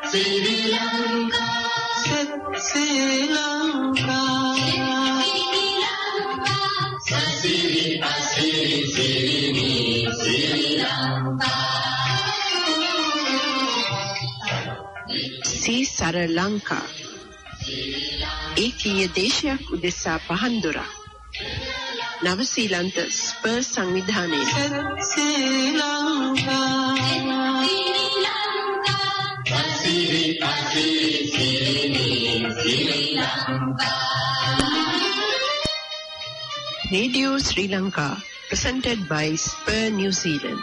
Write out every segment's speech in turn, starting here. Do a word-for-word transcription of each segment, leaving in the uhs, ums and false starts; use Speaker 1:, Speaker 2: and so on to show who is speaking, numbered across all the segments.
Speaker 1: Sri Lanka, Sri Lanka, Sri Lanka, Sri Asiri Sri Sri Lanka.
Speaker 2: Sri Lanka. ඒකීය දේශයක් උදෙසා පහන් දොරක්. නවසීලන්ත ස්පර් සංවිධානයේ ශ්‍රී ලංකා ශ්‍රී Lanka Radio Sri Lanka presented by Spur New Zealand.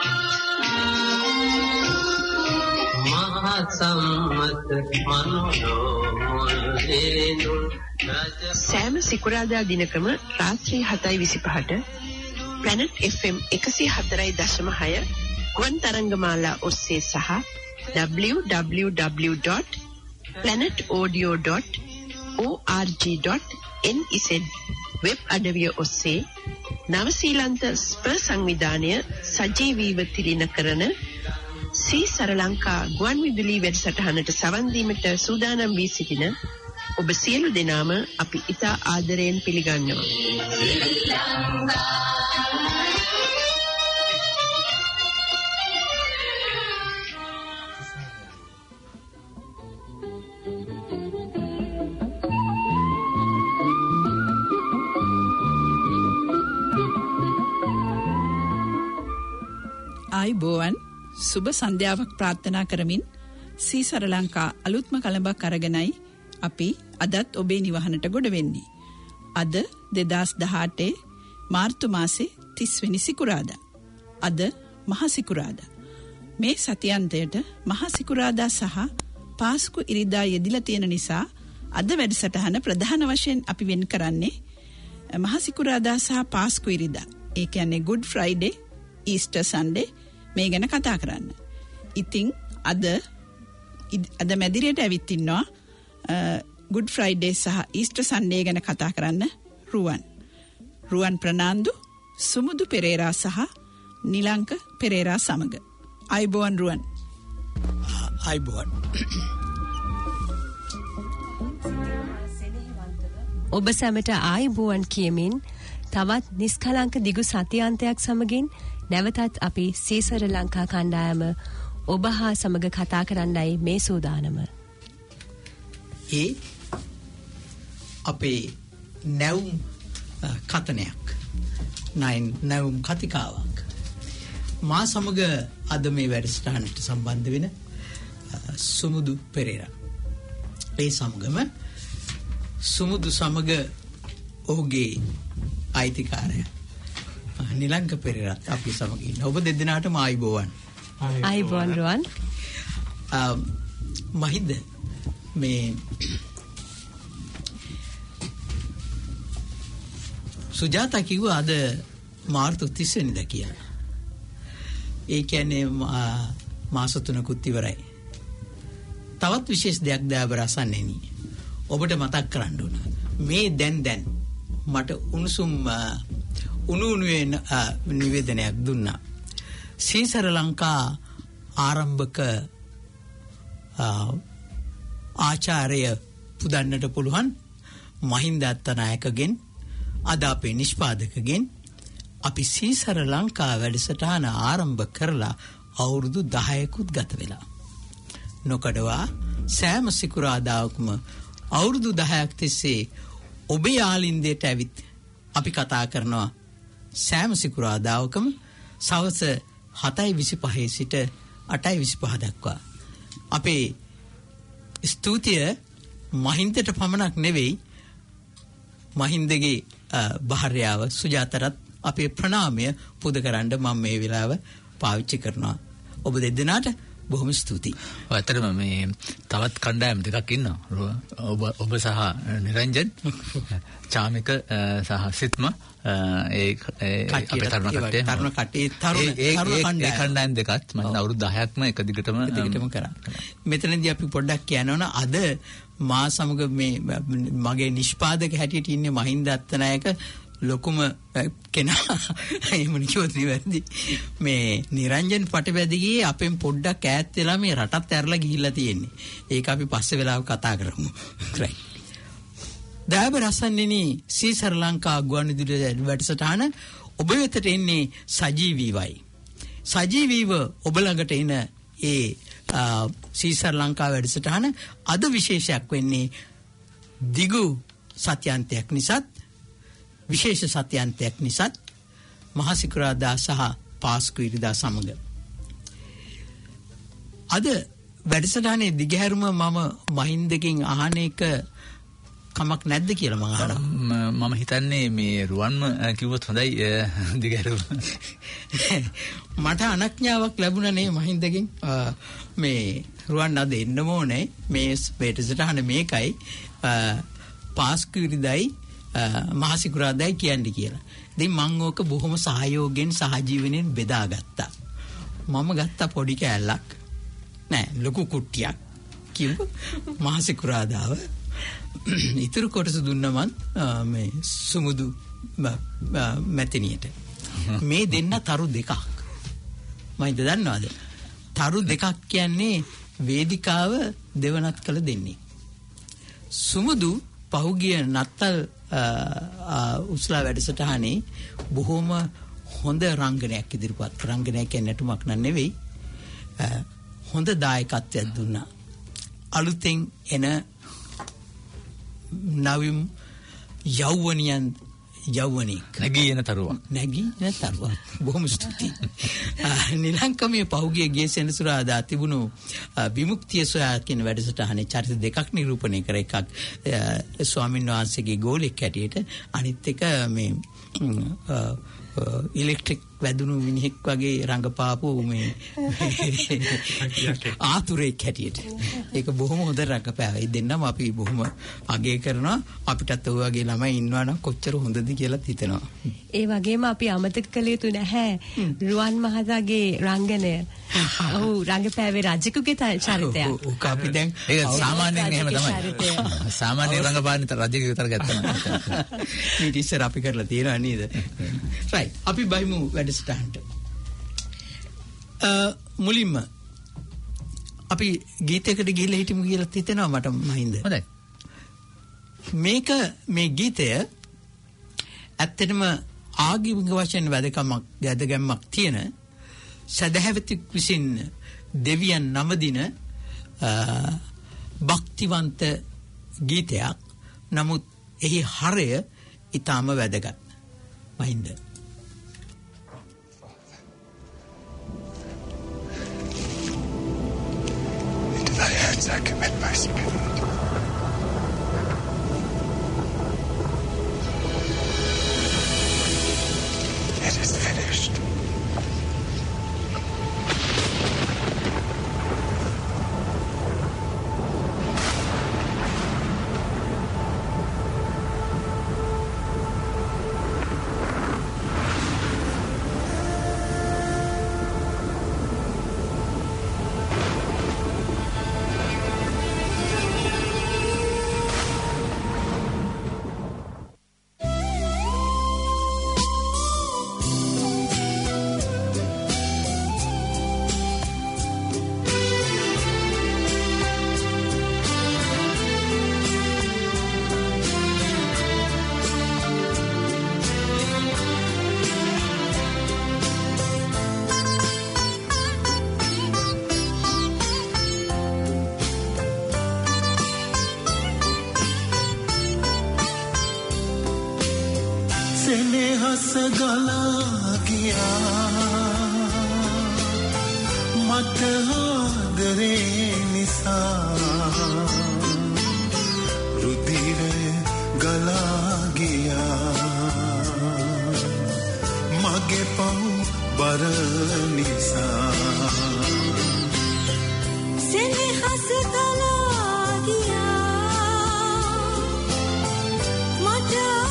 Speaker 2: සෑම සිකුරාදා දිනකම රාත්‍රී හතයි විසිපහට Planet F M එකසිය හතරයි දශම හය ගුවන් තරංගමාලා ඔස්සේ සහ w w w dot planet audio dot org dot n z web අඩවිය ඔස්සේ නවසීලන්ත ස්පර් සංවිධානය සජීවීව තිළින කරන සී සරලංකා ගුවන් විදුලි වැඩසටහනට සවන් දීමට සූදානම් වී සිටින ඔබ සියලු දෙනාම අපි ඉතා ආදරයෙන් පිළිගන්නවා.
Speaker 3: ආයුබෝවන් සුබ සන්ධ්‍යාවක් ප්‍රාර්ථනා කරමින් සී සරලංකා අලුත්ම කලඹක් අරගෙනයි අපි අදත් ඔබේ නිවහනට ගොඩ වෙන්නේ. අද දෙදාස් දහඅටේ මාර්තු මාසේ තිස් වෙනි සිකුරාදා. අද මහ සිකුරාදා. මේ සතියන්තයට මහ සිකුරාදා සහ පාස්කු ඉරිදා යෙදිලා තියෙන නිසා අද වැඩසටහන ප්‍රධාන වශයෙන් අපි වෙන් කරන්නේ මහ සිකුරාදා සහ පාස්කු ඉරිදා. ඒ කියන්නේ Good Friday, Easter Sunday මේ ගැන කතා කරන්න. ඉතින් අද අද මැදිරියට ඇවිත් ඉන්නවා Good Friday සහ Easter Sunday ගැන කතා කරන්න රුවන්. රුවන් ප්‍රනාන්දු, සුමුදු පෙරේරා සහ නිලංක පෙරේරා සමග. ආයුබෝවන් රුවන්.
Speaker 4: ආයුබෝවන්.
Speaker 5: ඔබ සැමට ආයුබෝවන් කියමින් තවත් නිස්කලංක දිගු සතියාන්තයක් සමගින් නැවතත් අපි සීසර ලංකා කණ්ඩායම ඔබ හා සමග කතා කරන්නයි මේ සූදානම.
Speaker 4: ඒ අපේ නැවුම් කතනයක් නයින් නැවුම් කතිකාවක් මා සමග අද මේ වැඩසටහනට සම්බන්ධ වෙන සුමුදු පෙරේරා. ඒ සමගම සුමුදු සමග ඔහුගේ අයිතිකාරය නිලංක පෙරේරා අපි සමග ඉන්නවා. ඔබ දෙදෙනාටම ආයුබෝවන්.
Speaker 5: ආයුබෝවන් රුවන්.
Speaker 4: මහින්ද මේ සුජාතා කිව්වා අද මාර්තු තිස් වෙනිදා කියලා. ඒ කියන්නේ මාස තුනකුත් ඉවරයි. තවත් විශේෂ දෙයක් දාබර අසන්නේනි. ඔබට මතක් කරන්න ඕන. මේ දැන් දැන් මට උණුසුම් උණු උණුවේ නිවේදනයක් දුන්නා. සීසර ලංකා ආරම්භක ආචාර්ය පුදන්නට පුළුවන් මහින්ද අත්තනායකගෙන් අද අපේ නිෂ්පාදකගෙන් අපි සීසර ලංකා වැඩසටහන ආරම්භ කරලා අවුරුදු දහයකුත් ගත වෙලා. නොකඩවා සෑම සිකුරාදාවකම අවුරුදු දහයක් තිස්සේ ඔබේ ආලින්දයට ඇවිත් අපි කතා කරනවා සෑම සිකුරාදාවකම සවස හතයි විසිපහේ සිට අටයි විසිපහ දක්වා. අපේ ස්තුතිය මහින්දට පමණක් නෙවෙයි මහින්දගේ භාර්යාව සුජාතරත් අපේ ප්‍රණාමය පුද කරන්න මම මේ වෙලාව පාවිච්චි කරනවා. ඔබ දෙදෙනාට බොහොම ස්තුතියි.
Speaker 6: ඇත්තටම මේ තවත් කණ්ඩායම් දෙකක් ඉන්නවා. ඔබ ඔබ සහ නිරංජන් චාමික සහ සිත්ම ඒ අපේ තරුණ කට්ටිය
Speaker 4: තරුණ කට්ටිය තරුණ තරුණ
Speaker 6: කණ්ඩායම් දෙකත් මම අවුරුදු දහයක්ම එක දිගටම
Speaker 4: දිගටම කරා. මෙතනදී අපි පොඩ්ඩක් කියනවනම් අද මා සමග මේ මගේ නිෂ්පාදක හැටියට ඉන්නේ මහින්ද අත්තනායක ලොකුම කෙනා එහෙම නිකෝත් නිවැරදි මේ නිරංජන් පටබැදිගේ අපෙන් පොඩ්ඩක් ඈත් වෙලා මේ රටත් ඇරලා ගිහිල්ලා තියෙන්නේ. ඒක අපි පස්සේ වෙලාවක කතා කරමු. right. දයාබර රසන්නේනි සීසර ලංකා ගුවන්විදුලි වැඩසටහන ඔබ වෙතට එන්නේ සජීවීවයි. සජීවීව ඔබ ළඟට එන ඒ සීසර ලංකා වැඩසටහන අද විශේෂයක් වෙන්නේ දිගු සත්‍යාන්තයක් නිසාත් විශේෂ සත්‍යාන්තයක් නිසාත් මහසිකුරාදා සහ පාස්කු ඉරිදා සමග අද වැඩසටහනේ දිගහැරුම මම මහින්දකින් අහන එක කමක් නැද්ද කියලා මම අහනවා.
Speaker 6: මම හිතන්නේ මේ රුවන්ම කිව්වොත් හොඳයි දිගහැරුම.
Speaker 4: මට අනඥාවක් ලැබුණා නේ මහින්දකින් මේ රුවන් අද එන්න ඕනේ මේ වැඩසටහන මේකයි පාස්කු ඉරිදායි මහසිකුරාදායි කියන්නේ කියලා. ඉතින් මම ඕක බොහොම සහයෝගයෙන් සහජීවණයෙන් බෙදාගත්තා. මම ගත්ත පොඩි කෑල්ලක් නෑ ලොකු කුට්ටියක් කිව්ව මහසිකුරාදාව ඉතුරු කොටස දුන්නම මේ සුමුදු මැතිනියට. මේ දෙන්න තරු දෙකක්. මයිද දන්නවද? තරු දෙකක් කියන්නේ වේදිකාව දෙවනත් කළ දෙන්නේ. සුමුදු පහුගිය නත්තල් උස්ලා වැඩසටහනේ බොහොම හොඳ රංගනයක් ඉදිරිපත් රංගනයක් කියන්නේ නටුමක් නන් නෙවෙයි හොඳ දායකත්වයක් දුන්නා. අලුතෙන් එන නවීම් යෞවනියන් යෞවනික
Speaker 6: නැගී එන තරුවක්
Speaker 4: නැගී එන තරුවක් බොහොම ස්තුතියි. නිලංකමේ පහුගිය ගිය සෙනසුරාදා තිබුණු විමුක්තිය සොයා කියන වැඩසටහනේ චරිත දෙකක් නිරූපණය කර එකක් ස්වාමීන් වහන්සේගේ ගෝලෙක් හැටියට අනිත් එක මේ ඉලෙක්ට්‍රික් වැදුණු මිනිහෙක් වගේ රංගපාපු මේ ආතුරෙක් හැටියට. ඒක බොහොම හොඳ රංගපෑවා. ඒ දෙන්නම අපි බොහොම අගය කරනවා. අපිටත් ඔය වගේ ළමයි ඉන්නවා නම් කොච්චර හොඳද කියලා හිතෙනවා.
Speaker 5: ඒ වගේම අපි අමතක කළ යුතු නැහැ රුවන් මහතාගේ රංගනය. ඔව් රංගපෑවේ රජිකුගේ චරිතයක්.
Speaker 4: ඔක අපි දැන්
Speaker 6: ඒක සාමාන්‍යයෙන් එහෙම තමයි. සාමාන්‍ය රංගපාන්නේ රජිකුගේ විතර ගත්තා.
Speaker 4: ඊට ඉස්සර අපි කරලා තියෙනවා නේද? right. අපි බයිමු වැඩසටහනට. මුලින්ම අපි ගීතයකට ගිහිල්ලා හිටමු කියලා හිතෙනවා මට මහින්ද.
Speaker 6: හොඳයි.
Speaker 4: මේක මේ ගීතය ඇත්තටම ආගමික වශයෙන් වැදගත්කමක් වැදගත්කමක් තියෙන සදහැවතික් විසින් දෙවියන් නමදින භක්තිවන්ත ගීතයක්. නමුත් එහි හරය ඊටම වැදගත්. Mahinda
Speaker 7: Thy hands I commit my spirit. It is finished.
Speaker 8: සෙනෙහස ගලා ගියා මට ආදරේ නිසා රුධිරය ගලා ගියා මගේ පව් බර නිසා
Speaker 1: සෙනෙහස ගලා ගියා මට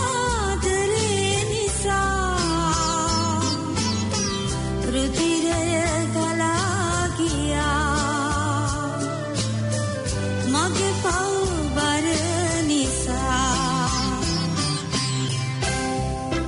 Speaker 1: රුධිරය ගලා ගියා මගේ පව් බර නිසා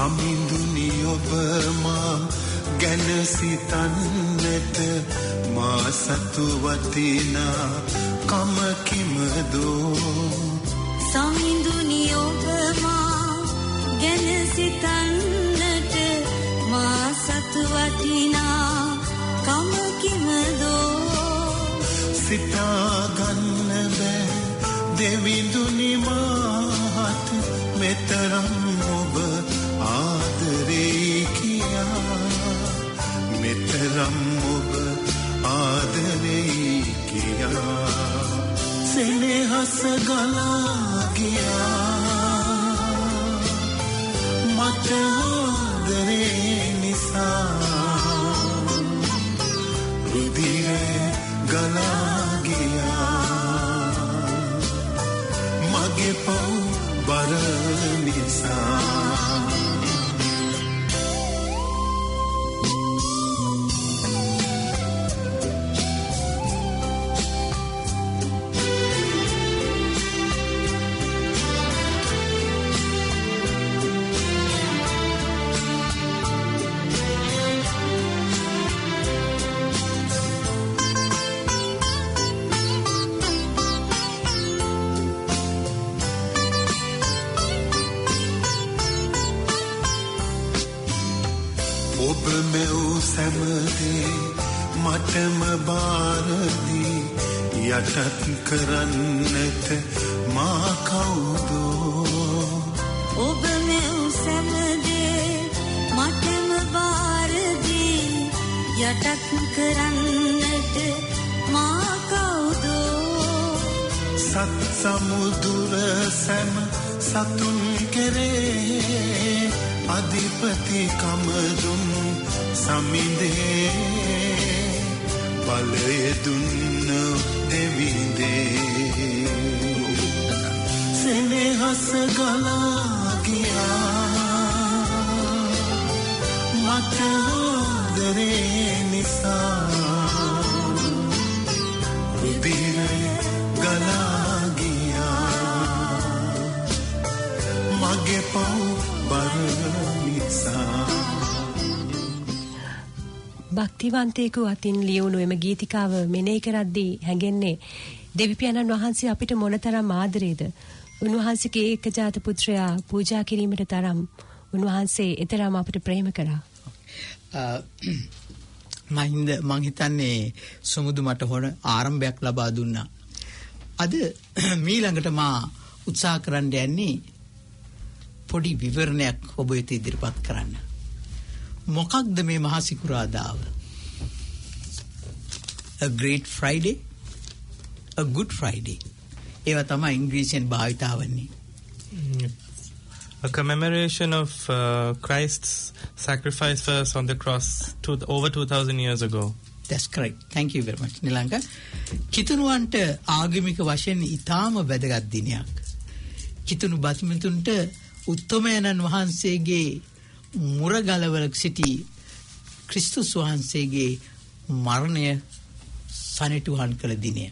Speaker 8: සමිඳුනි ඔබ මා ගැන සිතන්නට මා සතු වටිනා කම කිමදෝ
Speaker 1: සමිඳුනි ඔබ මා ගැන සිතන්නට මා සතු වටිනා කම කිමදෝ සිතා ගන්න බෑ දෙවිඳුනි මාහත් මෙතරම් ඔබ ආදරේ කියා මෙතරම් ඔබ ආදරේ කියා සෙනෙහස ගලා ගියා මට ආදරේ නිසා රුධිරය ගලා ගියා මගේ පව් බර නිසා ඔබ මෙව් සැමදේ මටම බාරදී යටත් කරන්නට මා කවුදෝ ඔබ මෙව් සැමදේ මටම බාරදී යටත් කරන්නට මා කවුදෝ
Speaker 8: සත් සමුදුර සැම සතුන් කෙරේ අධිපති කමදුන් සමිඳේ බලය දුන්න දෙවිදේ සෙනෙහස ගලා ගියා මට ආදරේ නිසා රුධිරය ගලා ගියා මගේ පව්
Speaker 5: භක්තිවන්තයෙකු අතින් ලියවුණු එම ගීතිකාව මෙනෙහි කරද්දී හැඟෙන්නේ දෙවිපියාණන් වහන්සේ අපිට මොනතරම් ආදරේද උන්වහන්සේගේ ඒකජාත පුත්‍රයා පූජා කිරීමට තරම් උන්වහන්සේ එතරම් අපිට ප්‍රේම කරා.
Speaker 4: මහින්ද මං හිතන්නේ සමුදු මට හොන ආරම්භයක් ලබා දුන්නා. අද මීළඟට මා උත්සාහ කරන්න යන්නේ පොඩි විවරණයක් ඔබ වෙත ඉදිරිපත් කරන්න. මොකක්ද මේ මහා සිකුරාදාව? A great Friday, a good Friday. ඒවා තමයි ඉංග්‍රීසියෙන් භාවිතා වන්නේ.
Speaker 9: A commemoration of uh, Christ's sacrifice for us on the cross two, over two thousand years ago.
Speaker 4: That's correct. Thank you very much, Nilanka. කිතුණුවන්ට ආගමික වශයෙන් ඊටාම වැදගත් දිනයක්. කිතුණු බස්මිතුන්ට උත්තමයන්න් වහන්සේගේ මුරගලවල සිටි ක්‍රිස්තුස් වහන්සේගේ මරණය සනිටුහන් කළ දිනය.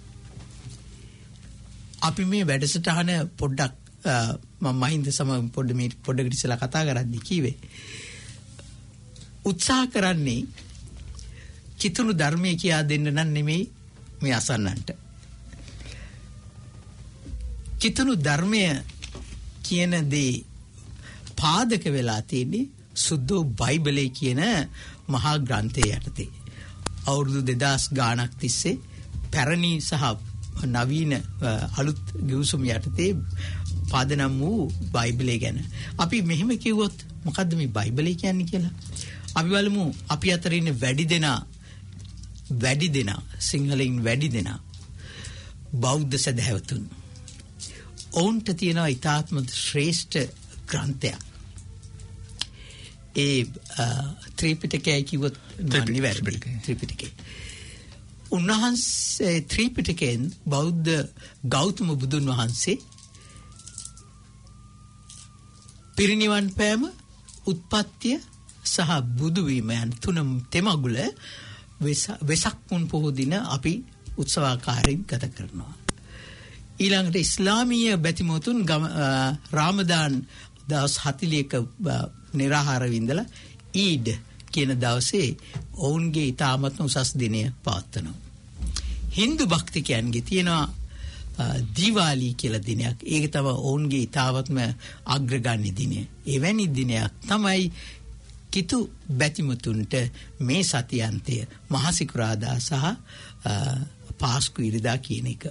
Speaker 4: අපි මේ වැඩසටහන පොඩ්ඩක් මම මහින්ද සම පොඩ්ඩ මේ පොඩ්ඩකට ඉස්සලා කතා කරද්දී කිව්වේ උත්සාහ කරන්නේ කිතුණු ධර්මයේ කියා දෙන්න නම් නෙමෙයි මේ අසන්නන්ට. කිතුණු ධර්මය කියන දේ පාදක වෙලා තියෙන්නේ සුද්ධ බයිබලයේ කියන මහා ග්‍රන්ථය යටතේ. අවුරුදු දෙදාස් ගාණක් තිස්සේ පැරණි සහ නවීන අලුත් ගිවිසුම් යටතේ පාදනම් වූ බයිබලය ගැන. අපි මෙහෙම කිව්වොත් මොකද්ද මේ බයිබලය කියන්නේ කියලා? අපි බලමු අපි අතර ඉන්න වැඩි දෙනා වැඩි දෙනා සිංහලෙන් වැඩි දෙනා බෞද්ධ සදහැවතුන්. ඔවුන්ට තියෙනවා ඉතාත්ම ශ්‍රේෂ්ඨ ග්‍රන්ථයක්. ඒ ත්‍රිපිටකය කිව්වොත් නිවැරදි. ත්‍රිපිටකය. උන්වහන්සේ ත්‍රිපිටකයෙන් බෞද්ධ ගෞතම බුදුන් වහන්සේ පිරිනිවන් පෑම, උත්පත්තිය සහ බුදු වීම යන තුනම තෙමගුල වෙසක් පුන් පොහෝ දින අපි උත්සවාකාරයෙන් ගත කරනවා. ඊළඟට ඉස්ලාමීය බැතිමතුන් රාමදාන් දවස් හතළිහක නිරාහාර වින්දලා ඊඩ් කියන දවසේ ඔවුන්ගේ ඉතාමත්ම උසස් දිනය පවත්වනවා. හින්දු භක්තිකයන්ගේ තියෙනවා දීවාලි කියලා දිනයක්. ඒක තමයි ඔවුන්ගේ ඉතාමත්ම අග්‍රගණ්‍ය දිනය. එවැනි දිනයක් තමයි කිතු බැතිමතුන්ට මේ සතියන්තය මහසිකුරාදා සහ පාස්කු ඉරිදා කියන එක.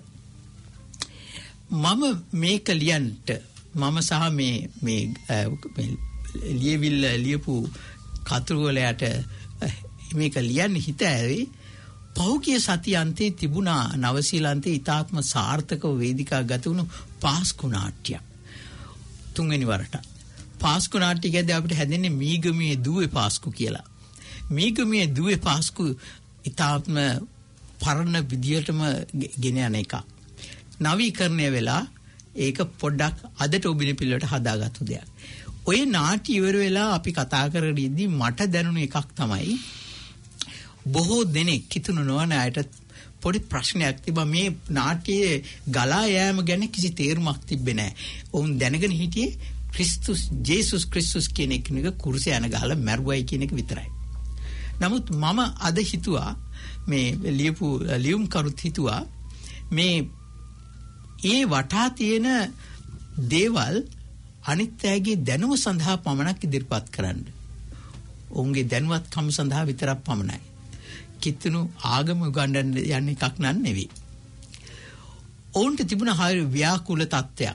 Speaker 4: මම මේක ලියන්ට මම සහ මේ මේ ලියවිල්ල ලියපු කතුරුවලයට මේක ලියන්න හිත ඇවේ පෞකිය සතියන්තයේ තිබුණා නවසීලන්තයේ ඉතාත්ම සාර්ථකව වේදිකා ගත වුණු පාස්කු නාට්‍යයක්. තුන්වෙනි වරට පාස්කු නාට්‍ය ගැද අපිට හැදෙන්නේ මීගමේ දුවේ පාස්කු කියලා. මීගමේ දුවේ පාස්කු ඉතාත්ම පරණ විදියටම ගෙන යන එකක්. නවීකරණය වෙලා ඒක පොඩ්ඩක් අදට ඔබින පිළිවෙලට හදාගත්තු දෙයක්. ඔය නාට්‍ය ඉවර වෙලා අපි කතා කරගෙන ඉද්දි මට දැනුණු එකක් තමයි බොහෝ දෙනෙක් කිතුණු නොවන අයට පොඩි ප්‍රශ්නයක් තිබා මේ නාට්‍යයේ ගලා යෑම ගැන කිසි තේරුමක් තිබ්බේ නැහැ. ඔවුන් දැනගෙන හිටියේ ක්‍රිස්තුස් ජේසුස් ක්‍රිස්තුස් කියන කෙනෙක් කුරුසේ යන ගහලා මැරුවයි කියන එක විතරයි. නමුත් මම අද හිතුවා මේ ලියපු ලියුම් කරුත් හිතුවා මේ ඒ වටා තියෙන දේවල් අනිත් අයගේ දැනුම සඳහා පමණක් ඉදිරිපත් කරන්න. ඔවුන්ගේ දැනුවත්කම සඳහා විතරක් පමණයි. කිතුණු ආගම උගන්වන්න යන්නේ එකක් නන් නෙවෙයි. ඔවුන්ට තිබුණ හරිය ව්‍යාකූල තත්ත්වයක්.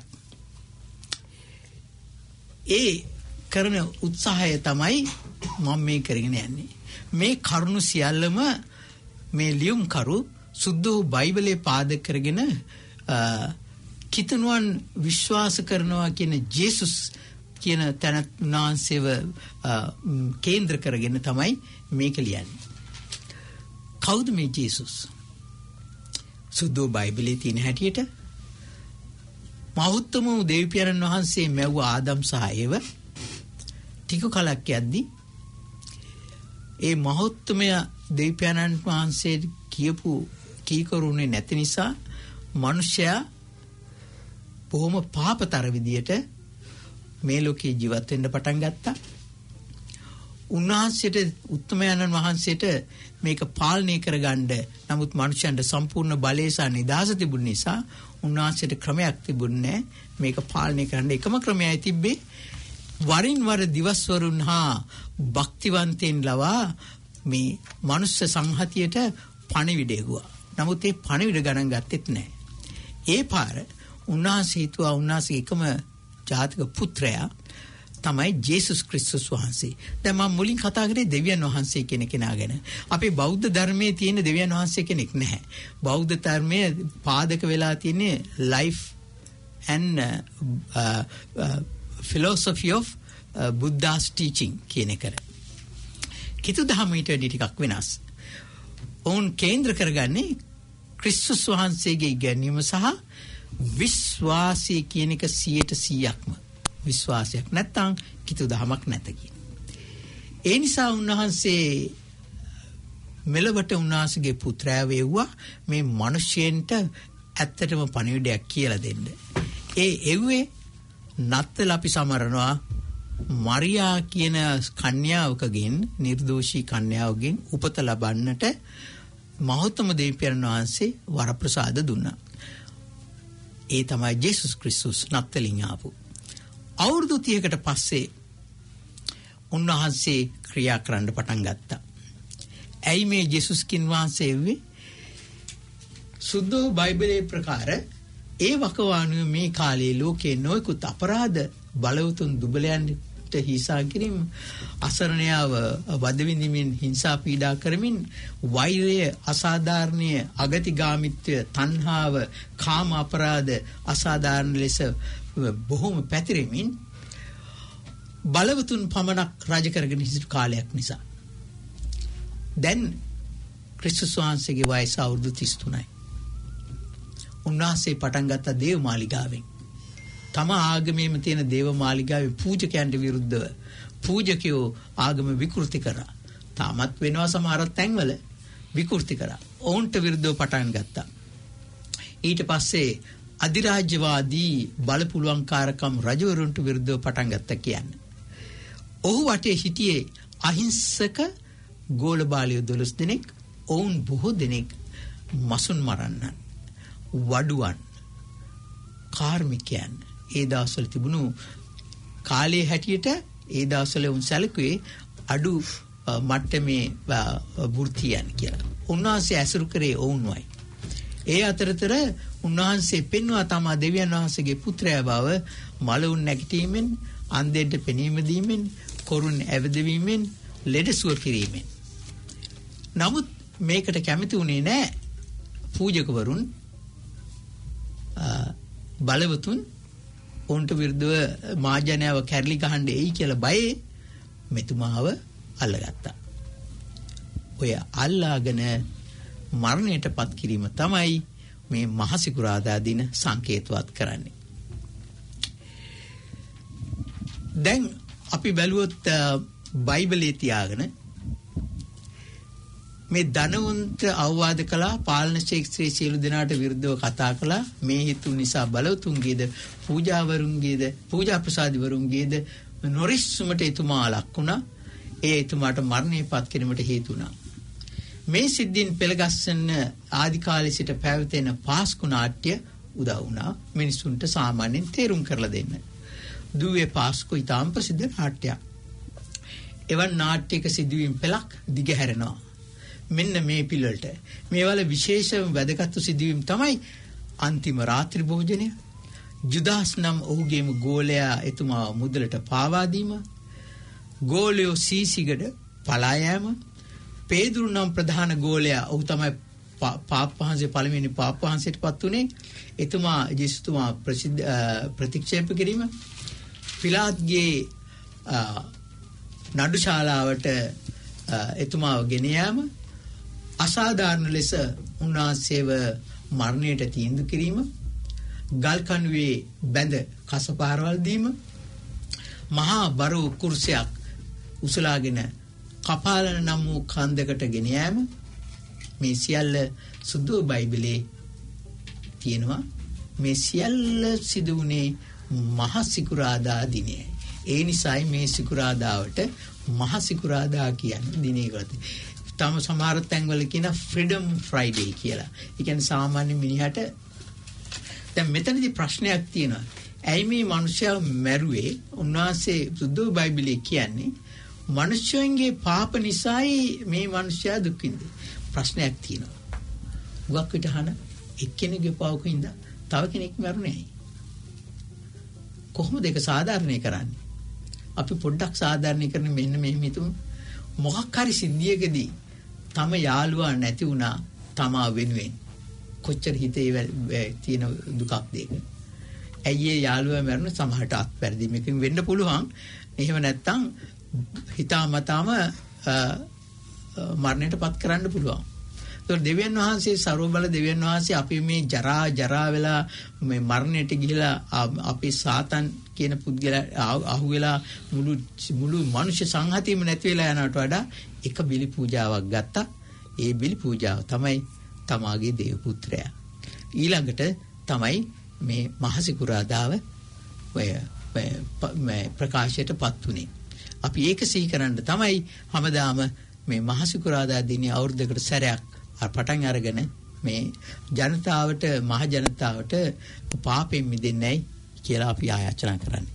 Speaker 4: ඒ කරන උත්සාහය තමයි මම මේ කරගෙන යන්නේ. මේ කරුණු සියල්ලම මේ ලියුම් කරු සුද්ධ බයිබලයේ පාදක කරගෙන කිතුණුවන් විශ්වාස කරනවා කියන ජේසුස් කියන තැන උන්වහන්සේව කේන්ද්‍ර කරගෙන තමයි මේක ලියන්නේ. කවුද මේ ජේසුස්? සුද්ධ බයිබලයේ තියෙන හැටියට මහෞත්තම දෙවියන් වහන්සේ මැව්ව ආදම් සහ ඒව ටික කලක් යද්දී ඒ මහෞත්තමය දෙවියන් වහන්සේ කියපු කීකරුනේ නැති නිසා මිනිසයා බොහොම පාපතර විදියට මේ ලෝකේ ජීවත් වෙන්න පටන් ගත්තා. උන්වහන්සේට උත්තමයන්න් වහන්සේට මේක පාලනය කරගන්න නමුත් මිනිසයන්ට සම්පූර්ණ බලය සහ නිදහස තිබුණ නිසා උන්වහන්සේට ක්‍රමයක් තිබුණේ මේක පාලනය කරන්න. එකම ක්‍රමයයි තිබ්බේ වරින් වර දිවස්වරුන් හා භක්තිවන්තයන් ලවා මේ මනුෂ්‍ය සංහතියට පණිවිඩය ගුවා. නමුත් ඒ පණිවිඩ ගණන් ගත්තෙත් නැහැ. ඒ පාර උන්වහන්සේ හිතුවා උන්වහන්සේ එකම ජාතික පුත්‍රයා තමයි ජේසුස් ක්‍රිස්තුස් වහන්සේ. දැන් මම මුලින් කතා කරේ දෙවියන් වහන්සේ කියන කෙනා ගැන. අපේ බෞද්ධ ධර්මයේ තියෙන දෙවියන් වහන්සේ කෙනෙක් නැහැ. බෞද්ධ ධර්මයේ පාදක වෙලා තියෙන්නේ life and uh, uh, philosophy of uh, Buddha's teaching කියන එක. කිතු දහමීට වැඩි ටිකක් වෙනස්. ඔවුන් කේන්ද්‍ර කරගන්නේ ක්‍රිස්තුස් වහන්සේගේ ඉගැන්වීම සහ විශ්වාසය කියන එක සියයට සීයක්ම විශ්වාසයක් නැත්තම් කිතු දහමක් නැත කියන. ඒ නිසා උන්වහන්සේ මෙලවට උන්වහන්සේගේ පුත්‍රයා වේවුවා මේ මිනිසෙන්ට ඇත්තටම පණිවිඩයක් කියලා දෙන්න. ඒ එව්වේ නත්තල අපි සමරනවා මරියා කියන කන්‍යාවකගෙන් නිර්දෝෂී කන්‍යාවකින් උපත ලබන්නට මහෞතම දෙවියන් වහන්සේ වරප්‍රසාද දුන්නා. ඒ තමයි ජේසුස් ක්‍රිස්තුස් නත්තලින් ආපු. අවුරුදු තිහකට පස්සේ උන්වහන්සේ ක්‍රියා කරන්න පටන් ගත්තා. ඇයි මේ ජේසුස් කින් වහන්සේ එව්වේ? සුද්ධ බයිබලයේ ප්‍රකාර ඒ වකවානුව මේ කාලේ ලෝකේ නොයෙකුත් අපරාධ බලවතුන් දුබලයන්ට හිසා කිරීම, අසරණයව වද විඳින්මින් හිංසා පීඩා කරමින්, වෛරය, අසාධාරණීය, අගතිගාමීත්වය, තණ්හාව, කාම අපරාධ අසාධාරණ ලෙස බොහොම පැතිරෙමින් බලවතුන් පමණක් රජ කරගෙන සිටි කාලයක් නිසා දැන් ක්‍රිස්තුස් වහන්සේගේ වයස අවුරුදු තිස් තුනයි. උන්වහන්සේ පටන් ගත්ත දේව මාලිගාවෙන් තම ආගමේම තියෙන දේව මාලිගාවේ පූජකයන්ට විරුද්ධව පූජකයෝ ආගම විකෘති කරා. තාමත් වෙනවා සමහර තැන්වල විකෘති කරා. ඔවුන්ට විරුද්ධව පටන් ගත්තා. ඊට පස්සේ අධිරාජ්‍යවාදී බලපුලුවන්කාරකම් රජවරුන්ට විරුද්ධව පටන් ගත්තා කියන්නේ. ඔහු වටේ හිටියේ අහිංසක ගෝලබාලිය දොළොස් දෙනෙක්. ඔවුන් බොහෝ දෙනෙක් මසුන් මරන්නන්, වඩුවන්, කාර්මිකයන්. ඒ දවස්වල තිබුණු කාලයේ හැටියට ඒ දවස්වල උන් සැලකුවේ අඩු මට්ටමේ වෘත්තියන් කියලා. උන්වහන්සේ ඇසුරු කරේ ඔවුන්වයි. ඒ අතරතර උන්වහන්සේ පෙන්වා තමා දෙවියන් වහන්සේගේ පුත්‍රයා බව මලවුන් නැගිටීමෙන්, අන්ධයන්ට පෙනීම දීමෙන්, කොරුන් ඇවිදවීමෙන්, ලෙඩසුව කිරීමෙන්. නමුත් මේකට කැමති වුණේ නැහැ පූජකවරුන්, බලවතුන්. උන්ට විරුද්ධව මාජනයාව කැරලි ගහන්න එයි කියලා බයේ මෙතුමාව අල්ලගත්තා. ඔය අල්ලාගෙන මරණයට පත් කිරීම තමයි මේ මහසිකුරාදා දින සංකේතවත් කරන්නේ. දැන් අපි බැලුවොත් බයිබලයේ තියාගෙන මේ ධනවන්ත අවවාද කළා, පාලන ශේක්ෂත්‍රයේ සියලු දෙනාට විරුද්ධව කතා කළා. මේ හේතු නිසා බලවතුන්ගේද, පූජාවරුන්ගේද, පූජා ප්‍රසාදිවරුන්ගේද නොරිස්සුමට එතුමා ලක් වුණා. ඒ එතුමාට මරණයටපත් කිරීමට හේතු වුණා. මේ සිද්ධීන් පෙළගස්සන ආදි කාලේ සිට පැවතෙන පාස්කු නාට්‍ය උදා වුණා මිනිසුන්ට සාමාන්‍යයෙන් තේරුම් කරලා දෙන්න. දුවේ පාස්කු ඉතාම ප්‍රසිද්ධ නාට්‍යයක්. එවන් නාට්‍යයක සිදුවීම් පෙළක් දිගහැරෙනවා. මෙන්න මේ පිළිවෙලට මේවල විශේෂම වැදගත් සිදුවීම් තමයි අන්තිම රාත්‍රී භෝජනය, ජුදාස් නම් ඔහුගේම ගෝලයා එතුමා මුදලට පාවා දීම, ගෝලයෝ සීසිගඩ පලා යාම, පේදුරු නම් ප්‍රධාන ගෝලයා ඔහු තමයි පාප්පහන්සේ පළවෙනි පාප්පහන්සේටපත් උනේ, එතුමා ජේසුතුමා ප්‍රසිද්ධ ප්‍රතික්ෂේප කිරීම, පිලාත්ගේ නඩු ශාලාවට එතුමාව ගෙන යාම, අසාධාරණ ලෙස උන්වහන්සේව මරණයට තීන්දුව කිරීම, ගල්කණුවේ බැඳ කසපාරවල් දීම, මහා බරු කුර්සියක් උසලාගෙන කපාලන නම් වූ කන්දකට ගෙන යාම, මේ සියල්ල සුදු බයිබලයේ තියෙනවා. මේ සියල්ල සිදු වුණේ මහ සිකුරාදා දිනේ. ඒ නිසායි මේ සිකුරාදාවට මහ සිකුරාදා කියන්නේ දිනයකට. තම සමහර තැන්වල කියන ෆ්‍රීඩම් ෆ්‍රයිඩේ කියලා. ඒ කියන්නේ සාමාන්‍ය මිනිහට දැන් මෙතනදී ප්‍රශ්නයක් තියෙනවා. ඇයි මේ මිනිස්සයා මැරුවේ? උන්වහන්සේ සුදු බයිබලයේ කියන්නේ මිනිස්සුන්ගේ පාප නිසායි මේ මිනිස්සයා දුක් විඳින්නේ. ප්‍රශ්නයක් තියෙනවා. උගක් විට අහන එක්කෙනෙක්ගේ පාවකින්ද තව කෙනෙක් මැරුණේ ඇයි? කොහොමද ඒක සාධාරණය කරන්නේ? අපි පොඩ්ඩක් සාධාරණය කරන මෙන්න මෙහෙම හිතමු. මොකක් හරි සිද්ධියකදී තම යාළුවා නැති වුණා තමා වෙනුවෙන්. කොච්චර හිතේ තියෙන දුකක්ද ඒක. ඇයි ඒ යාළුවා මැරුණ? සමහරට අත්පැරදීමකින් වෙන්න පුළුවන්. එහෙම නැත්නම් හිතාමතාම මරණයටපත් කරන්න පුළුවන්. ඒතකොට දෙවියන් වහන්සේ සර්ව බල දෙවියන් වහන්සේ අපි මේ ජරා ජරා වෙලා මේ මරණයට ගිහිලා අපි සාතන් කියන පුද්ගලයා අහු වෙලා මුළු මුළු මනුෂ්‍ය සංහතියම නැති වෙලා යනවට වඩා එක බිලි පූජාවක් ගත්තා. ඒ බිලි පූජාව තමයි තමාගේ දේව පුත්‍රයා. ඊළඟට තමයි මේ මහසිකුරාදාව ඔය මේ ප්‍රකාශයටපත් උනේ. අපි ඒක සිහි කරන්න තමයි හැමදාම මේ මහසිකුරාදා දිනේ අවුරුද්දකට සැරයක් පටන් අරගෙන මේ ජනතාවට මහ ජනතාවට පාපෙන් මිදෙන්නයි කියලා අපි ආයාචනා කරන්නේ.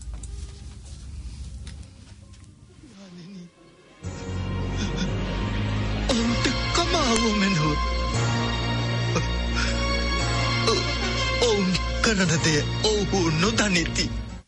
Speaker 8: ඔවුන්ට කමාව මෙනෝ. ඔවුන් කරන දේ ඔවු නොදනිති.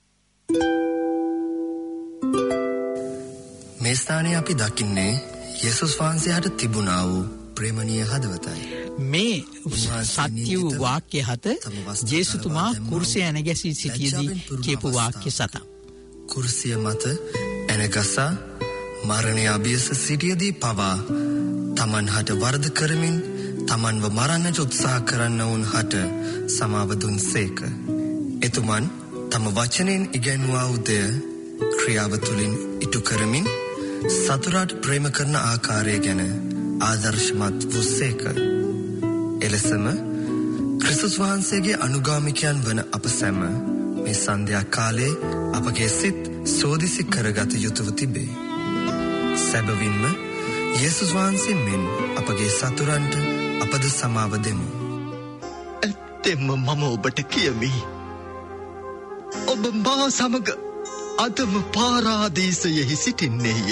Speaker 10: මේ ස්ථානයේ අපි දකින්නේ යේසුස් වහන්සේට තිබුණා වූ ප්‍රේමණීය හදවතයි.
Speaker 4: මේ සත්‍ය වූ වාක්‍ය හත ජේසුතුමා කුර්සිය ඇනගැසී සිටියේදී කියපු වාක්‍ය සත.
Speaker 10: කුර්සිය මත ඇනගසා මරණය අභියස සිටියේදී පවා තමන් හට වරද කරමින් තමන්ව මරන්නට උත්සාහ කරන්න වුන් හට සමාව දුන්සේක. එතුමන් තම වචනෙන් ඉගැන්වූ උදය ක්‍රියාව තුළින් ඉටු කරමින් සතුරාට ප්‍රේම කරන ආකාරය ගැන ආදර්ශමත් වූසේක. එලෙසම ක්‍රිස්තුස් වහන්සේගේ අනුගාමිකයන් වන අප සැම මේ සන්ධ්‍යා කාලේ අපගේ සිත් සෝදිසි කරගත යුතුව තිබේ. සැබවින්ම යේසුස් වහන්සේ මෙන් අපගේ සතුරන්ට අපද සමාව දෙමු.
Speaker 8: ඇත්තෙන්ම මම ඔබට කියමි. ඔබ මා සමග අදම පාරාදීසයෙහි සිටින්නේය.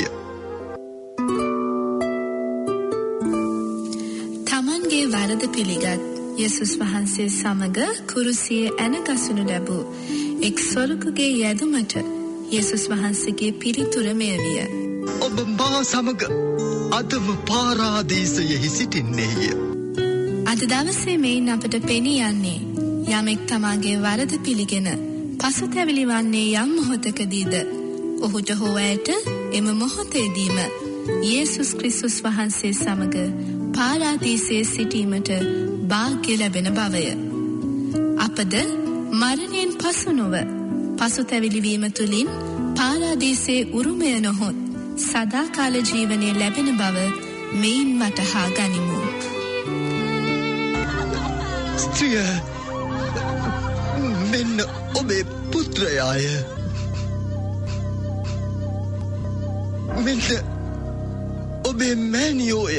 Speaker 11: තමන්ගේ වරද පිළිගත් යේසුස් වහන්සේ සමග කුරුසියේ ඇනගසනු ලැබූ එක් ස්වර්ගයේ යැදුමට යේසුස් වහන්සේගේ පිළිතුර මෙය විය.
Speaker 8: ඔබ මා සමග අදම පාරාදීසයෙහි සිටින්නේය.
Speaker 11: අද දවසේ මෙයින් අපට පෙනී යන්නේ යමෙක් තමාගේ වරද පිළිගෙන පසුතැවිලි වන්නේ යම් මොහොතකදීද ඔහුට හෝ ඇයට එම මොහොතේදීම යේසුස් ක්‍රිස්තුස් වහන්සේ සමග පාරාදීසයේ සිටීමට භාග්‍ය ලැබෙන බවය. අපද මරණයෙන් පසු නොව පසුතැවිලි වීම තුලින් පාරාදීසයේ උරුමය නොහොත් සදාකාල ජීවනය ලැබෙන බව මෙයින් වටහා ගනිමු.
Speaker 8: ස්ත්‍රිය, මෙන්න ඔබේ පුත්‍රයාය. මෙන්න ඔබේ මෑණියෝය.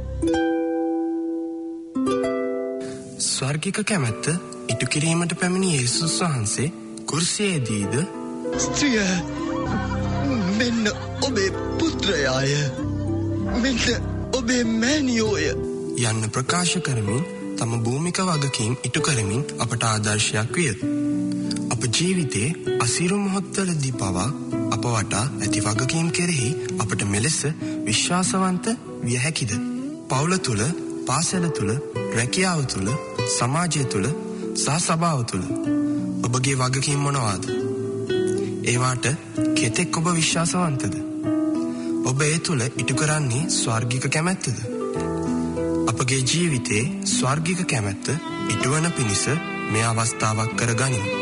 Speaker 10: ස්වර්ගික කැමැත්ත ඉටු කිරීමට පැමිණි යේසුස් වහන්සේ කුර්සියේදීද
Speaker 8: ස්ත්‍රිය, මෙන්න ඔබේ පුත්‍රයාය. මෙන්න ඔබේ මෑණියෝය
Speaker 10: යන්න ප්‍රකාශ කරමින් තම භූමික වගකීම් ඉටු කරමින් අපට ආදර්ශයක් විය. අප ජීවිතයේ අසිරු මොහොත්වලදී පවා අප වටා ඇති වගකීම් කෙරෙහි අපට මෙලෙස විශ්වාසවන්ත විය හැකිද? පවුල තුල, පාසල තුල, රැකියාව තුල, සමාජය තුල සහ සභාව තුල ඔබගේ වගකීම් මොනවාද? ඒවාට කෙතෙක් ඔබ විශ්වාසවන්තද? ඔබ ඒ තුල ඉටු කරන්නේ ස්වර්ගික කැමැත්තද? අපගේ ජීවිතයේ ස්වර්ගික කැමැත්ත ඉටුවන පිණිස මේ අවස්ථාවක් කරගනිමු.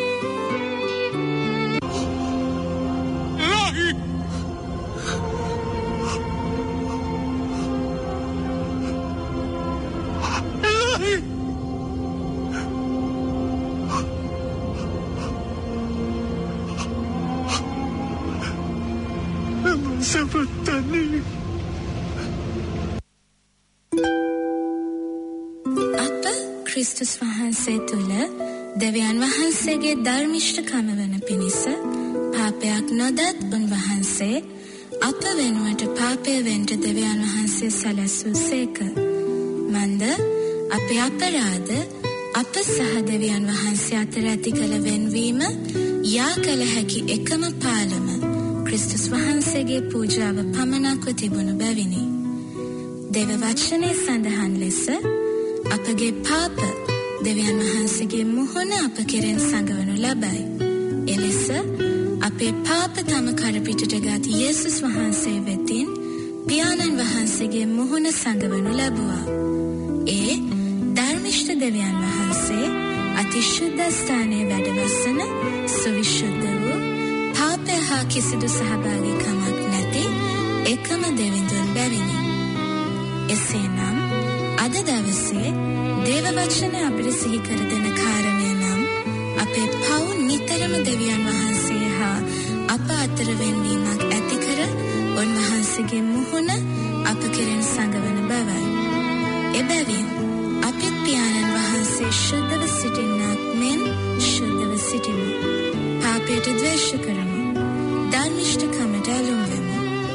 Speaker 11: ක්‍රිස්තුස් වහන්සේ තුළ දෙවියන් වහන්සේගේ ධර්මිෂ්ඨකම වන පිණිස පාපයක් නොදත් උන්වහන්සේ අප වෙනුවට පාපය වෙන්ට දෙවියන් වහන්සේ සැලැස්සූ සේක. මන්ද අපේ අපරාධ අප සහ දෙවියන් වහන්සේ අතර ඇති කළ වෙන්වීම යා කළ හැකි එකම පාලම ක්‍රිස්තුස් වහන්සේගේ පූජාව පමණක්ව තිබුණු බැවිනි. දේව වචනේ සඳහන් ලෙස අපගේ පාප දෙවියන් වහන්සේගේ මුහුණ අප කෙරෙන් සඟවනු ලබයි. එලෙස අපේ පාප තම කරපිටට ගත් යේසුස් වහන්සේ වෙතින් පියාණන් වහන්සේගේ මුහුණ සඟවනු ලැබුවා. ඒ ධර්මිෂ්ඨ දෙවියන් වහන්සේ අතිශුද්ධ ස්ථානයේ වැඩවසන සවිශුද්ධ වූ පාපය හා කිසිදු සහභාගීකමක් නැති එකම දෙවිඳුන් බැවිනි. එසේනම් අද දවසේ දේව වචනය අපිට සිහි කර දෙන කාරණය නම් අපේ පව් නිතරම දෙවියන් වහන්සේ හා අප අතර වෙන්වීමක් ඇති කර උන්වහන්සේගේ මුහුණ අප කෙරෙන් සඟවන බවයි. එබැවින් අපිත් පියාණන් වහන්සේ ශුද්ධව සිටින්නක් මෙන් ශුද්ධව සිටිමු. පාපයට ද්වේෂ කරමු. ධර්මිෂ්ඨකමට ඇලුම් වෙමු.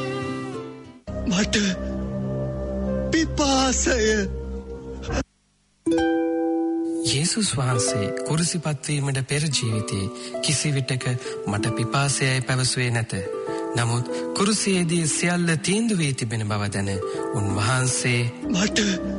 Speaker 8: මට පිපාසය.
Speaker 10: යේසුස් වහන්සේ කුරුසිපත් වීමට පෙර ජීවිතයේ කිසිවිටක මට පිපාසයයි පැවසුවේ නැත. නමුත් කුරුසියේදී සියල්ල තීන්දුව වී තිබෙන බව දැන උන්වහන්සේ
Speaker 8: මට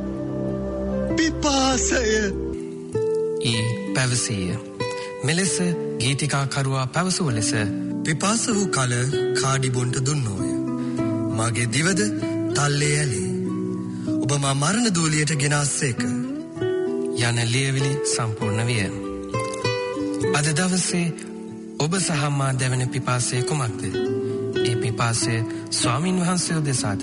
Speaker 8: පිපාසය
Speaker 10: ඊ පැවසීය. මෙලෙස ගීතිකාකරුවා පැවසූ ලෙස පිපාස වූ කල කාඩි බොන්ට දුන්නෝය. මාගේ දිවද තල්ලේ ඇලේ. ඔබ මා මරණ දූලියට ගෙනාස්සේක යන ලියවිලි සම්පූර්ණ විය. අද දවසේ ඔබ සහ මා දැවෙන පිපාසය කුමක්ද? ඒ පිපාසය ස්වාමින් වහන්සේ දෙසාද?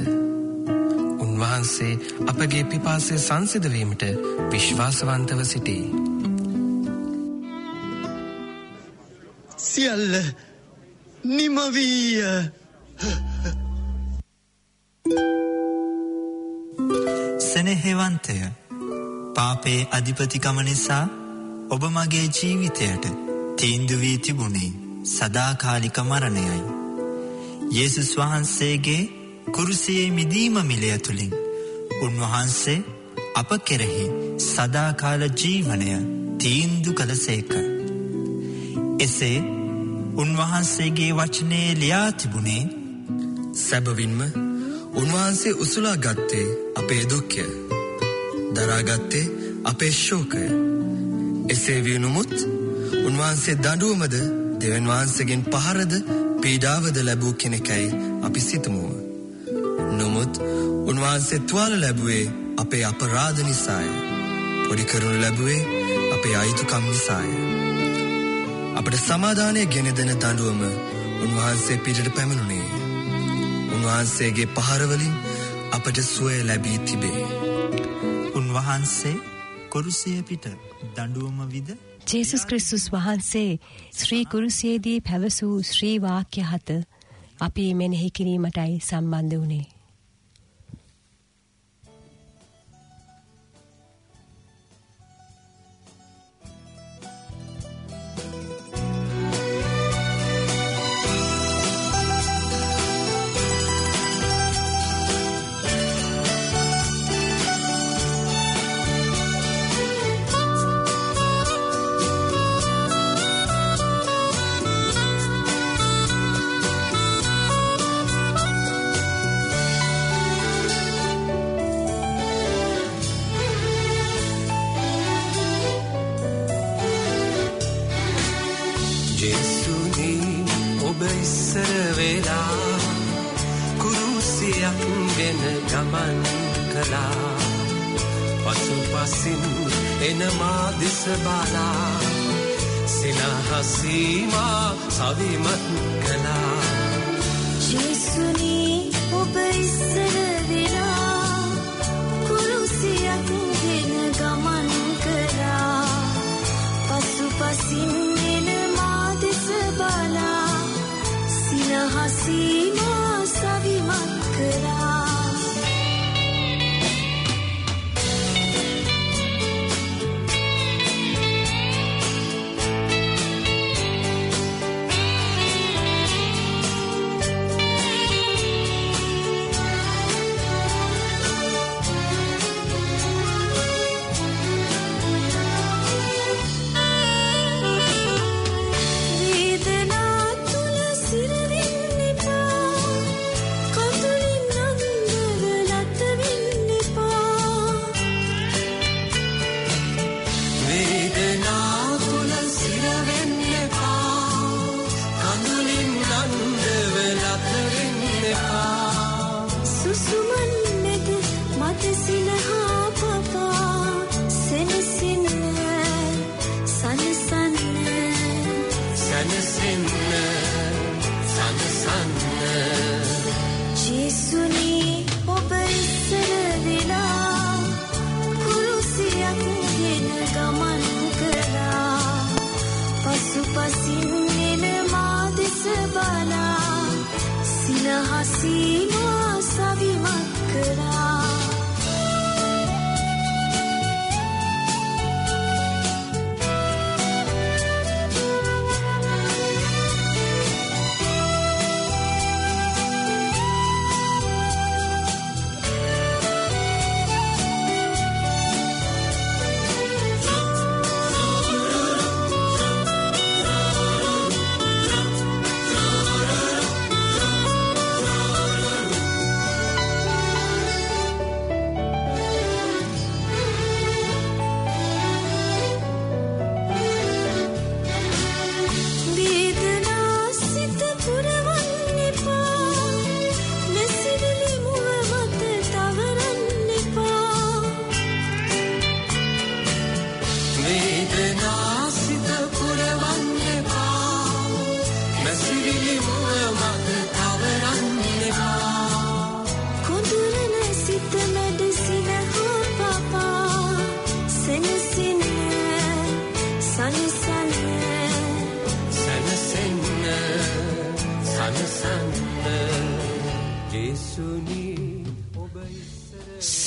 Speaker 10: උන්වහන්සේ අපගේ පිපාසය සංසිඳ වීමට විශ්වාසවන්තව සිටී.
Speaker 8: සියල්ල නිමවීය.
Speaker 12: සෙනෙහවන්තය, පාපේ අධිපතිකම නිසා ඔබ මගේ ජීවිතයට තීන්දු වී තිබුණේ සදාකාලික මරණයයි. යේසුස් වහන්සේගේ කුරුසියේ මිදීම මිලය තුලින් උන්වහන්සේ අප කෙරෙහි සදාකාල ජීවනය තීන්දු කළසේක. එසේ උන්වහන්සේගේ වචනේ ලියා තිබුණේ
Speaker 10: සැබවින්ම උන්වහන්සේ උසුලා ගත්තේ අපේ දුක්ඛය, දරාගත්තේ අපේ ශෝකය. එසේ වුණොත් උන්වහන්සේ දඬුවමද දෙවියන් වහන්සේගෙන් පහරද පීඩාවද ලැබූ කෙනෙක්යි අපි සිතමු. නමුත් උන්වහන්සේ තුවාල ලැබුවේ අපේ අපරාධ නිසාය. පොඩි කරුණු ලැබුවේ අපේ අයිතිකම් නිසාය. අපට සමාදානය ගෙන දෙන දඬුවම උන්වහන්සේ පිටට පැමිණුණේ. උන්වහන්සේගේ පහරවලින් අපට සුවය ලැබී තිබේ.
Speaker 12: උන්වහන්සේ කුරුසිය පිට දඬුවම විද
Speaker 5: ජේසුස් ක්‍රිස්තුස් වහන්සේ ශ්‍රී කුරුසියේදී පැවසූ ශ්‍රී වාක්‍ය හත අපි මෙනෙහි කිරීමටයි සම්බන්ධ වුණේ.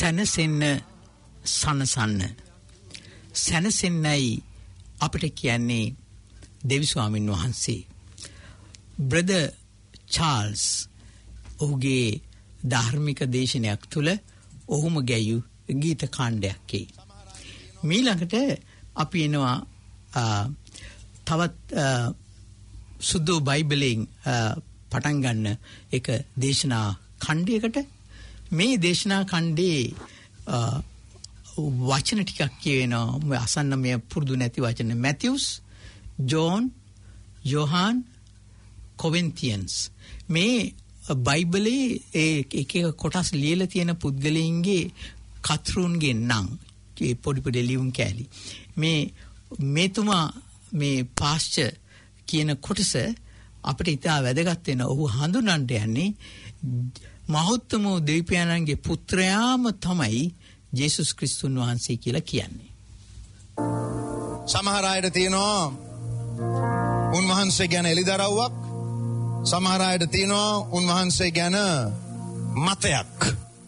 Speaker 4: සැනසෙන්න සනසන්න සැනසෙන්නයි අපිට කියන්නේ දෙවි ස්වාමීන් වහන්සේ. බ්‍රදර් චාල්ස් ඔහුගේ ධාර්මික දේශනයක් තුළ ඔහුම ගැයූ ගීත කාණ්ඩයක්. මීළඟට අපි එනවා තවත් සුදු බයිබලයෙන් පටන් ගන්න එක දේශනා ඛණ්ඩයකට. මේ දේශනා ඛණ්ඩේ වචන ටිකක් කියවෙනවා. අසන්න මේ පුරුදු නැති වචන. මැතිව්ස්, ජෝන්, යොහාන්, කොරින්තියන්ස්. මේ බයිබලයේ එක එක කොටස් ලියලා තියෙන පුද්ගලයන්ගේ කතරුන්ගේ නම් ඒ පොඩි පොඩි ලියුම් කෑලි. මේ මේතුමා මේ පාස්චර් කියන කොටස අපිට ඉතා වැදගත් වෙන. ඔහු හඳුනන්න යන්නේ මහෞත්තම දෙවියන්ගේ පුත්‍රයාම තමයි ජේසුස් ක්‍රිස්තුන් වහන්සේ කියලා කියන්නේ.
Speaker 13: සමහර අයට තියෙනවා උන්වහන්සේ ගැන එළිදරව්වක්. සමහර අයට තියෙනවා උන්වහන්සේ ගැන මතයක්.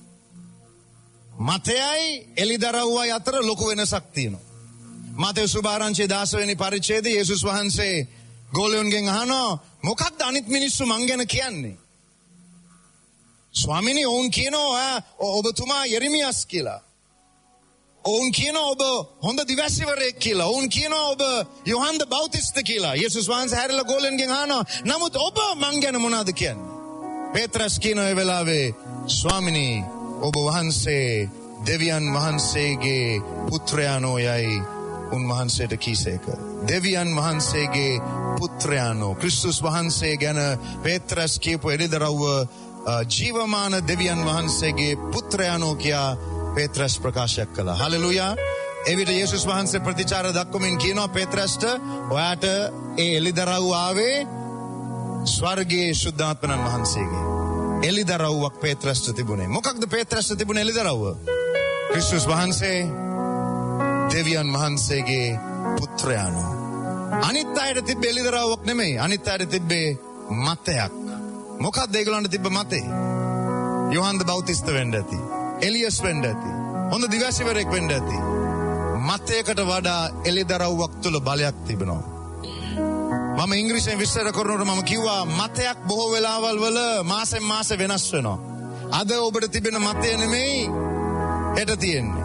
Speaker 13: මතයයි එළිදරව්වයි අතර ලොකු වෙනසක් තියෙනවා. මතෙව් සුභාරංචි දහස වෙනි පරිච්ඡේදයේ යේසුස් වහන්සේ ගෝලයන්ගෙන් අහනවා මොකක්ද අනිත් මිනිස්සු මං ගැන කියන්නේ? ස්වාමීනි ඔවුන් කියනවා ඔබතුමා යෙරමියස් කියලා. ඔවුන් කියනවා ඔබ හොඳ දිවැසිවරයෙක් කියලා. ඔවුන් කියනවා ඔබ යොහන් ද බෞතිස්ත කියලා. යේසුස් වහන්සේ හැරිලා ගෝලයන්ගෙන් අහනවා නමුත් ඔබ මං ගැන මොනවද කියන්නේ? පේත්‍රස් කියන ඒ වෙලාවේ ස්වාමීනි ඔබ වහන්සේ දෙවියන් වහන්සේගේ පුත්‍රයාණෝ යයි උන්වහන්සේට කීසේක. දෙවියන් වහන්සේගේ පුත්‍රයාණෝ ක්‍රිස්තුස් වහන්සේ ගැන පේත්‍රස් කියපු එළිදරව්ව ජීවමාන දෙවියන් වහන්සේගේ පුත්‍රයාණෝ කියා පේත්‍රස් ප්‍රකාශයක් කළා. හලෙලූයා. එවිට යේසුස් වහන්සේ ප්‍රතිචාර දක්වමින් කියනවා පේත්‍රස්ට ඔයාට ඒ එළිදරව් ආවේ ස්වර්ගයේ ශුද්ධාත්මයන් වහන්සේගේ එළිදරව්වක් පේත්‍රස්ට තිබුණේ. මොකක්ද පේත්‍රස්ට තිබුණ එළිදරව්ව? ක්‍රිස්තුස් වහන්සේ දෙවියන් වහන්සේගේ පුත්‍රයාණෝ. අනිත් අයට තිබ්බේ එළිදරව්වක් නෙමෙයි. අනිත් අයට තිබ්බේ මතයක්. මොකක්ද ඒගොල්ලන්ට තිබ්බ මතේ? යොහන් ද බෞතිස්ත වෙන්න ඇති. එලියස් වෙන්න ඇති. හොඳ දිවැසිවරයෙක් වෙන්න ඇති. මතයකට වඩා එළිදරව්වක් තුල බලයක් තිබෙනවා. මම ඉංග්‍රීසියෙන් විස්තර කරනකොට මම කිව්වා මතයක් බොහෝ වෙලාවල් වල මාසෙන් මාස වෙනස් වෙනවා. අද ඔබට තිබෙන මතය නෙමෙයි හෙට තියෙන්නේ.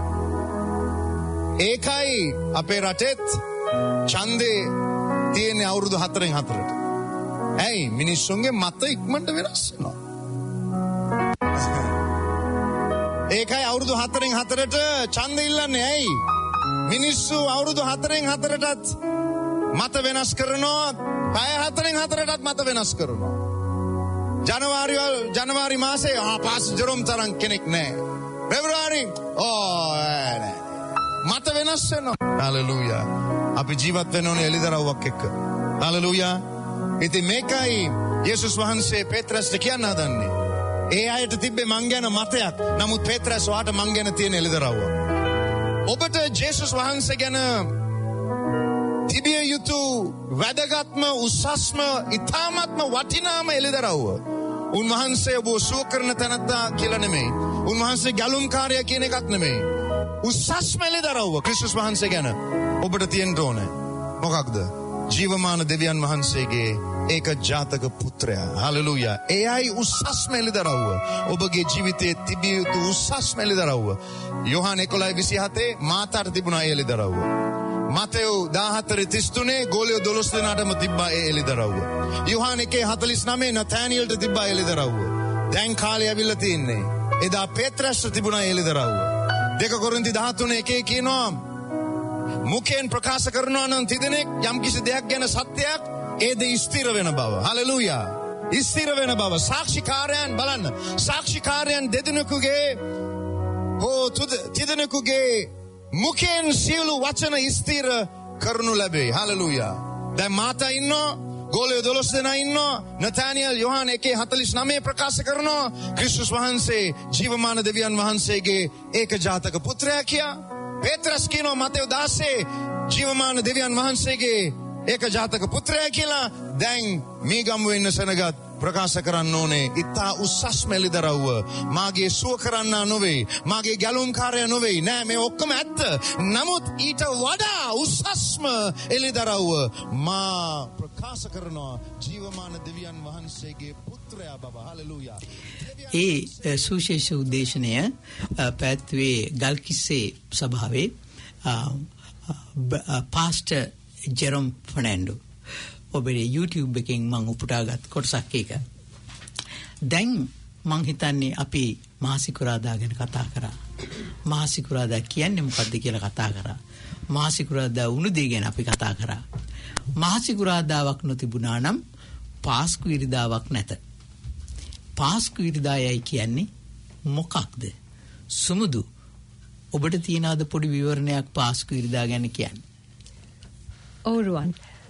Speaker 13: ඒකයි අපේ රටෙත් ඡන්දේ තියෙන අවුරුදු හතරෙන් හතරට. ඇයි මිනිස්සුන්ගේ මත ඉක්මනට වෙනස් වෙනවා. ඒකයි අවුරුදු හතරෙන් හතරට ඡන්ද ඉල්ලන්නේ. ඇයි මිනිස්සු අවුරුදු හතරෙන් හතරටත් මත වෙනස් කරනවා. පැය හතරෙන් හතරටත් මත වෙනස් කරනවා. ජනවාරි ජනවාරි මාසේ ආ පාස් ජෙරොම් තරම් කෙනෙක් නැහැ. පෙබරවාරි ඕ නෑ මත වෙනස් වෙනවා. හalleluya. අපි ජීවත් වෙන්න ඕනේ එළිදරව්වක් එක්ක. හalleluya. ඉතින් මේකයි යේසුස් වහන්සේ පේත්‍රස්ට කියන්න හදන්නේ. ඒ අයට තිබ්බේ මං ගැන මතයක්. නමුත් පේත්‍රස් වාට මං ගැන තියෙන එළිදරව්ව. ඔබට ජේසුස් වහන්සේ ගැන තිබිය යුතු වැදගත්ම උසස්ම ඊ타ත්ම වටිනාම එළිදරව්ව. උන්වහන්සේ ඔබ සුව කරන තැනත්තා කියලා නෙමෙයි. උන්වහන්සේ ගැලුම්කාරයා කියන එකක් නෙමෙයි. උසස්ම එළිදරව්ව ක්‍රිස්තුස් වහන්සේ ගැන ඔබට තියෙන්න ඕනේ. මොකක්ද? ජීවමාන දෙවියන් වහන්සේගේ ඒක ජාතක පුත්‍රයා. හalleluya. එයයි උසස්ම එළිදරව්ව. ඔබගේ ජීවිතයේ තිබිය යුතු උසස්ම එළිදරව්ව. යොහාන එකොළහ විසිහතේ මාතාට තිබුණා ඒ එළිදරව්ව. මතෙව් දාහතර තිස් තුනේ ගෝලියෝ දොළොස් දෙනාටම තිබ්බා ඒ එළිදරව්ව. යොහාන එකේ හතළිස් නවය නතානියෙල්ට තිබ්බා එළිදරව්ව. දැන් කාලය ඇවිල්ලා තින්නේ. එදා පේත්‍රස්ට තිබුණා ඒ එළිදරව්ව. දෙක කොරින්ති දහතුනේ එකේ කියනවා මුඛයෙන් ප්‍රකාශ කරනවා නම් තිදෙනෙක් යම් කිසි දෙයක් ගැන සත්‍යයක් ඒද ස්ථිර වෙන බව. හalleluya. ස්ථිර වෙන බව. සාක්ෂිකාරයන් බලන්න. සාක්ෂිකාරයන් දෙදෙනෙකුගේ හෝ තිදෙනෙකුගේ මුඛයෙන් සියලු වචන ස්ථිර කරනු ලැබේ. හalleluya. දැන් මාතා ඉන්නවා. ගෝලියෝ දොළොස් දෙනා ඉන්නවා. නතානියල් යොහාන එකේ හතළිස් නවය ප්‍රකාශ කරනවා ක්‍රිස්තුස් වහන්සේ ජීවමාන දෙවියන් වහන්සේගේ ඒක ජාතක පුත්‍රයා කියා. පේත්‍රස් කියනවා මතෙව් දහසේ ජීවමාන දෙවියන් වහන්සේගේ ඒක ජාතක පුත්‍රයා කියලා. දැන් මේ ගම්මුවේ ඉන්න සෙනගත් ප්‍රකාශ කරන්න ඕනේ ඉතා උසස්ම එළිදරව්ව මාගේ සුව කරන්නා නොවේ මාගේ ගැලුම්කාරය නොවේ නෑ මේ ඔක්කොම ඇත්ත නමුත් ඊට වඩා උසස්ම එළිදරව්ව මා ප්‍රකාශ කරනවා ජීවමාන දෙවියන් වහන්සේගේ පුත්‍රයා බව හලෙලූයා
Speaker 4: ඒ සුවිශේෂ උද්දේශනය පැවැත්වුවේ ගල්කිස්සේ සභාවේ පාස්ටර් ජෙරොම් ෆර්නැන්ඩෝ ඔබේ YouTube එකෙන් මම උපුටාගත් කොටසක් එක. දැන් මං හිතන්නේ අපි මහසිකුරාදා ගැන කතා කරා. මහසිකුරාදා කියන්නේ මොකද්ද කියලා කතා කරා. මහසිකුරාදා වුණු දේ ගැන අපි කතා කරා. මහසිකුරාදාවක් නොතිබුණා නම් පාස්කු ඉරිදාවක් නැත. පාස්කු ඉරිදායයි කියන්නේ මොකක්ද? සුමුදු ඔබට තියනවාද පොඩි විවරණයක් පාස්කු ඉරිදා ගැන කියන්නේ?
Speaker 5: ඔව් රුවන්.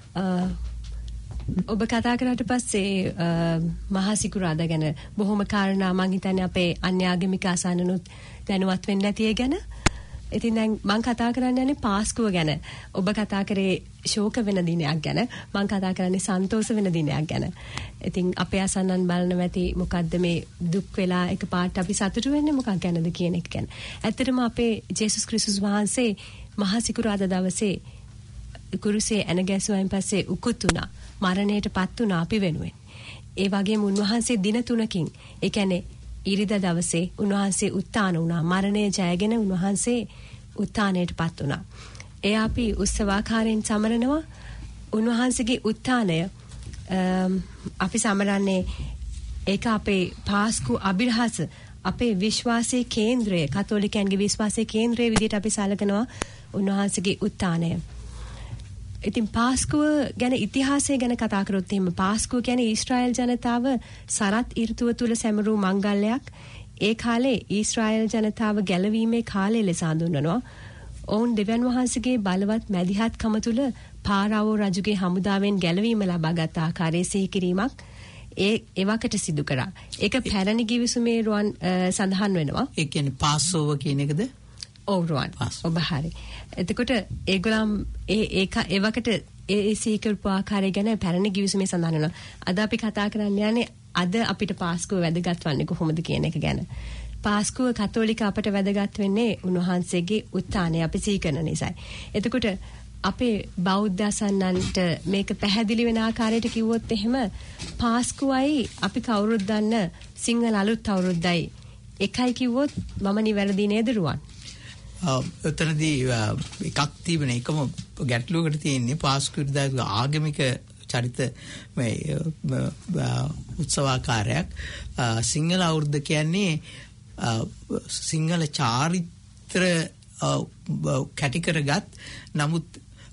Speaker 5: ඔබ කතා කරාට පස්සේ මහා සිකුරාදා ගැන බොහොම කාරණා මං හිතන්නේ අපේ අන්‍යාගමික ආසන්නනුත් දැනුවත් වෙන්නේ නැති ඒ ගැන. ඉතින් දැන් මං කතා කරන්න යන්නේ පාස්කුව ගැන. ඔබ කතා කරේ ශෝක වෙන දිනයක් ගැන. මං කතා කරන්නේ සන්තෝෂ වෙන දිනයක් ගැන. ඉතින් අපේ ආසන්නන් බලන වැටි මොකද්ද මේ දුක් වෙලා එක පාට අපි සතුටු වෙන්නේ මොකක් ගැනද කියන එක ගැන. ඇත්තටම අපේ ජේසුස් ක්‍රිස්තුස් වහන්සේ මහා සිකුරාදා දවසේ කුරුසේ ඇන ගැසුවායින් පස්සේ උකුත් වුණා. මරණයටපත් වුණා අපි වෙනුවෙන්. ඒ වගේම උන්වහන්සේ දින තුනකින් ඒ කියන්නේ ඉරිදා දවසේ උන්වහන්සේ උත්ථාන වුණා. මරණය ජයගෙන උන්වහන්සේ උත්ථානයටපත් වුණා. ඒ අපි උත්සවාකාරයෙන් සමරනවා. උන්වහන්සේගේ උත්ථානය අපි සමරන්නේ ඒක අපේ පාස්කු අභිරහස අපේ විශ්වාසයේ කේන්ද්‍රය කතෝලිකයන්ගේ විශ්වාසයේ කේන්ද්‍රය විදිහට අපි සැලකනවා උන්වහන්සේගේ උත්ථානය. ඉතින් පාස්කුව ගැන ඉතිහාසය ගැන කතා කරොත් එහෙම පාස්කුව කියන්නේ ඊශ්‍රායෙල් ජනතාව සරත් ඍතුව තුල සැමරූ මංගල්‍යයක්. ඒ කාලේ ඊශ්‍රායෙල් ජනතාව ගැලවීමේ කාලය ලෙස හඳුන්වනවා. ඔවුන් දෙවියන් වහන්සේගේ බලවත් මැදිහත්කම තුල පාරාවෝ රජුගේ හමුදාවෙන් ගැලවීම ලබාගත් ආකාරයේ සිහි කිරීමක් ඒ එවකට සිදු කරා. ඒක පැරණි ගිවිසුමේ රුවන් සඳහන් වෙනවා.
Speaker 4: ඒ කියන්නේ පාස්ෝවර් කියන එකද?
Speaker 5: ඔව් රුවන්. ඔබ හරි. එතකොට ඒගොල්ලන් ඒ ඒක එවකට ඒ සීකරපු ආකාරය ගැන පැරණි ගිවිසුමේ සඳහන් වෙනවා. අද අපි කතා කරන්න යන්නේ අද අපිට පාස්කුව වැදගත් වන්නේ කොහොමද කියන එක ගැන. පාස්කුව කතෝලික අපට වැදගත් වෙන්නේ උන්වහන්සේගේ උත්ථානය අපි සිහි කරන නිසායි. එතකොට අපේ බෞද්ධ අසන්නන්ට මේක පැහැදිලි වෙන ආකාරයට කිව්වොත් එහෙම පාස්කුවයි අපි කවුරුත් දන්න සිංහල අලුත් අවුරුද්දයි එකයි කිව්වොත් මම නිවැරදි නේද රුවන්?
Speaker 4: එතනදී එකක් තිබෙන එකම ගැටලුවකට තියෙන්නේ පාස්කු ඉරිදා ආගමික චරිත මේ උත්සවාකාරයක්. සිංහල අවුරුද්ද කියන්නේ සිංහල චාරිත්‍ර කැටි කරගත් නමුත්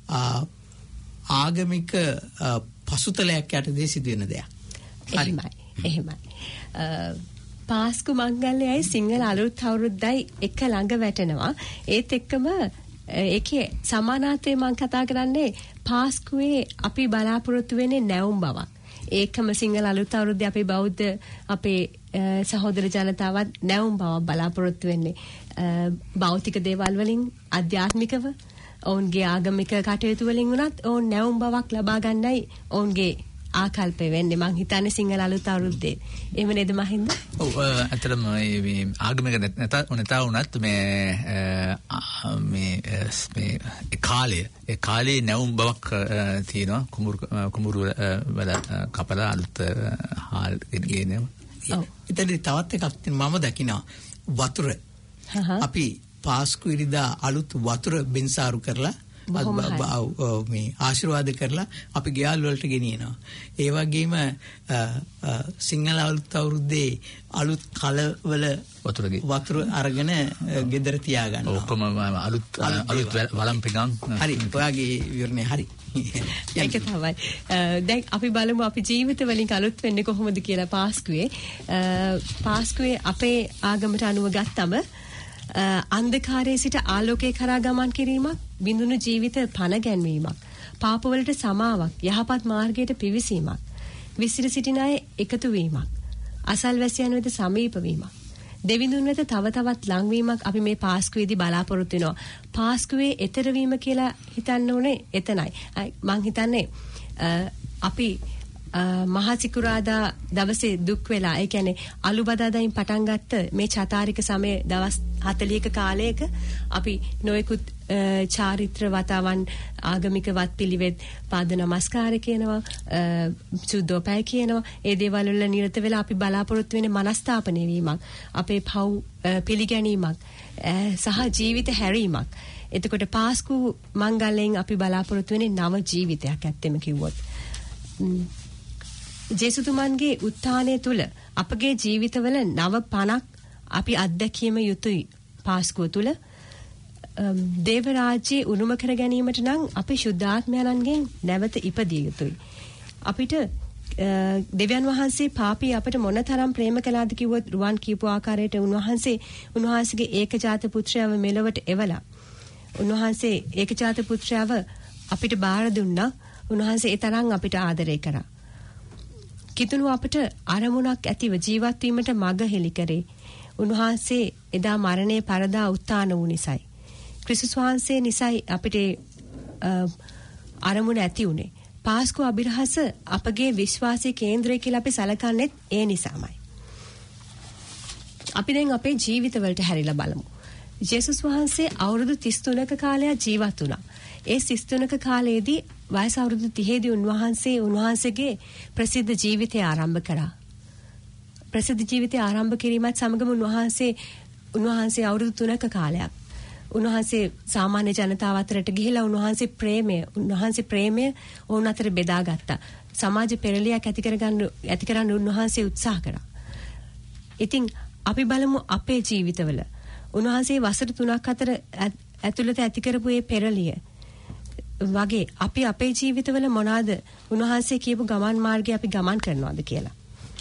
Speaker 4: ආගමික පසුතලයක් යටතේ සිදුවෙන දෙයක්.
Speaker 5: එහෙමයි. එහෙමයි. පාස්කු මංගල්‍යයයි සිංහල අලුත් අවුරුද්දයි එක ළඟ වැටෙනවා. ඒත් එක්කම ඒකේ සමානාර්ථය මම කතා කරන්නේ පාස්කුවේ අපි බලාපොරොත්තු වෙන්නේ නැවුම් බවක්. ඒකම සිංහල අලුත් අවුරුද්දේ අපේ බෞද්ධ අපේ සහෝදර ජනතාවත් නැවුම් බවක් බලාපොරොත්තු වෙන්නේ. භෞතික දේවල් වලින් අධ්‍යාත්මිකව ඔවුන්ගේ ආගමික කටයුතු වලින් වුණත් ඔවුන් නැවුම් බවක් ලබා ගන්නයි ඔවුන්ගේ ආකල්පය වෙන්නේ. මං හිතන්නේ සිංහල අලුත් අවුරුද්දේ. එහෙම නේද මහින්ද?
Speaker 6: ඔව් අතරම මේ ආගමික නැත නැතා වුණත් මේ මේ මේ කාලය ඒ කාලේ නැවුම් බවක් තියෙනවා. කුඹුරු කුඹුරු වල කපලා අලුත් හාල් ගෙනගෙන.
Speaker 4: ඔව්. ඉතින් තවත් එකක් මම දකිනවා වතුර. අපි පාස්කු ඉරිදා අලුත් වතුර බෙන්සාරු කරලා මේ ආශිර්වාද කරලා අපි ගෙවල් වලට ගෙනියනවා. ඒ වගේම සිංහල අලුත් අවුරුද්දේ අලුත් කලවල වතුර අරගෙන ගෙදර තියාගන්නවා.
Speaker 6: ඔක්කොම අලුත් අලුත් වළම් පිඟන්.
Speaker 4: හරි. ඔයාගේ විවරණය හරි.
Speaker 5: ඒක තමයි. දැන් අපි බලමු අපි ජීවිත වලින් අලුත් වෙන්නේ කොහොමද කියලා පාස්කුවේ. පාස්කුවේ අපේ ආගමට අනුව ගත්තම අන්ධකාරයේ සිට ආලෝකයේ කරා ගමන් කිරීමක්, බිඳුණු ජීවිත පණ ගැන්වීමක්, පාපවලට සමාවක්, යහපත් මාර්ගයට පිවිසීමක්, විසිර සිටින අය එකතු වීමක්, අසල්වැසියන් වෙත සමීප වීමක්, දෙවිඳුන් වෙත තව තවත් ලංවීමක් අපි මේ පාස්කුවේදී බලාපොරොත්තු වෙනවා. පාස්කුවේ ඈතර වීම කියලා හිතන්න ඕනේ එතනයි. මං හිතන්නේ අපි මහා සිකුරාදා දවසේ දුක් වෙලා ඒ කියන්නේ අලු බදාදායින් පටන් ගත්ත මේ චාතාරික සමය දවස් හතළිහක කාලයක අපි නොයෙකුත් චාරිත්‍ර වතාවන් ආගමික වත්පිළිවෙත් පාද නමස්කාර කියනවා සුද්ධෝපය කියනවා ඒ දේවල් වල නිරත වෙලා අපි බලාපොරොත්තු වෙන මනස්ථාපනය වීමක් අපේ පව් පිළිගැනීමක් සහ ජීවිත හැරීමක් එතකොට පාස්කු මංගලයෙන් අපි බලාපොරොත්තු වෙන්නේ නව ජීවිතයක් ඇත්තෙම කිව්වොත් ජේසුතුමන්ගේ උත්ථානය තුල අපගේ ජීවිතවල නව පණක් අපි අත්දැකීම යුතුයි පාස්කුව තුල දේව රාජ්‍යයේ උරුම කර ගැනීමට නම් අපි ශුද්ධාත්මයන්ගෙන් නැවත ඉපදිය යුතුයි අපිට දෙවියන් වහන්සේ පාපී අපට මොනතරම් ප්‍රේම කළාද කිව්වොත් රුවන් කියපු ආකාරයට උන්වහන්සේ උන්වහන්සේගේ ඒකජාත පුත්‍රයව මෙලොවට එවලා උන්වහන්සේ ඒකජාත පුත්‍රයව අපිට බාර දුන්නා උන්වහන්සේ ඒ තරම් අපිට ආදරය කරා කිතුණු අපට අරමුණක් ඇතිව ජීවත් වීමට මඟ හෙළි කරේ උන්වහන්සේ එදා මරණය පරදා උත්ථාන වූ නිසායි ක්‍රිස්තුස් වහන්සේ නිසායි අපිට අරමුණ ඇති උනේ පාස්කු අභිරහස අපගේ විශ්වාසයේ කේන්ද්‍රය කියලා අපි සැලකන්නේ ඒ නිසාමයි අපි දැන් අපේ ජීවිතවලට හැරිලා බලමු ජේසුස් වහන්සේ අවුරුදු තිස් තුනක කාලයක් ජීවත් වුණා ඒ තිස් තුනක කාලයේදී වයස අවුරුදු තිහේ දී උන්වහන්සේ උන්වහන්සේගේ ප්‍රසිද්ධ ජීවිතය ආරම්භ කරා. ප්‍රසිද්ධ ජීවිතය ආරම්භ කිරීමත් සමගම උන්වහන්සේ උන්වහන්සේ අවුරුදු තුනක කාලයක් උන්වහන්සේ සාමාන්‍ය ජනතාව අතරට ගිහිලා උන්වහන්සේ ප්‍රේමය උන්වහන්සේ ප්‍රේමය වුණ අතර බෙදාගත්තා. සමාජ පෙරලියක් ඇති කරගන්න ඇති කරන්න උන්වහන්සේ උත්සාහ කරා. ඉතින් අපි බලමු අපේ ජීවිතවල උන්වහන්සේ වසර තුනක් අතර ඇතුළත ඇති කරපු මේ පෙරලිය වගේ අපි අපේ ජීවිතවල මොනවාද උන්වහන්සේ කියපු ගමන් මාර්ගය අපි ගමන් කරනවාද කියලා.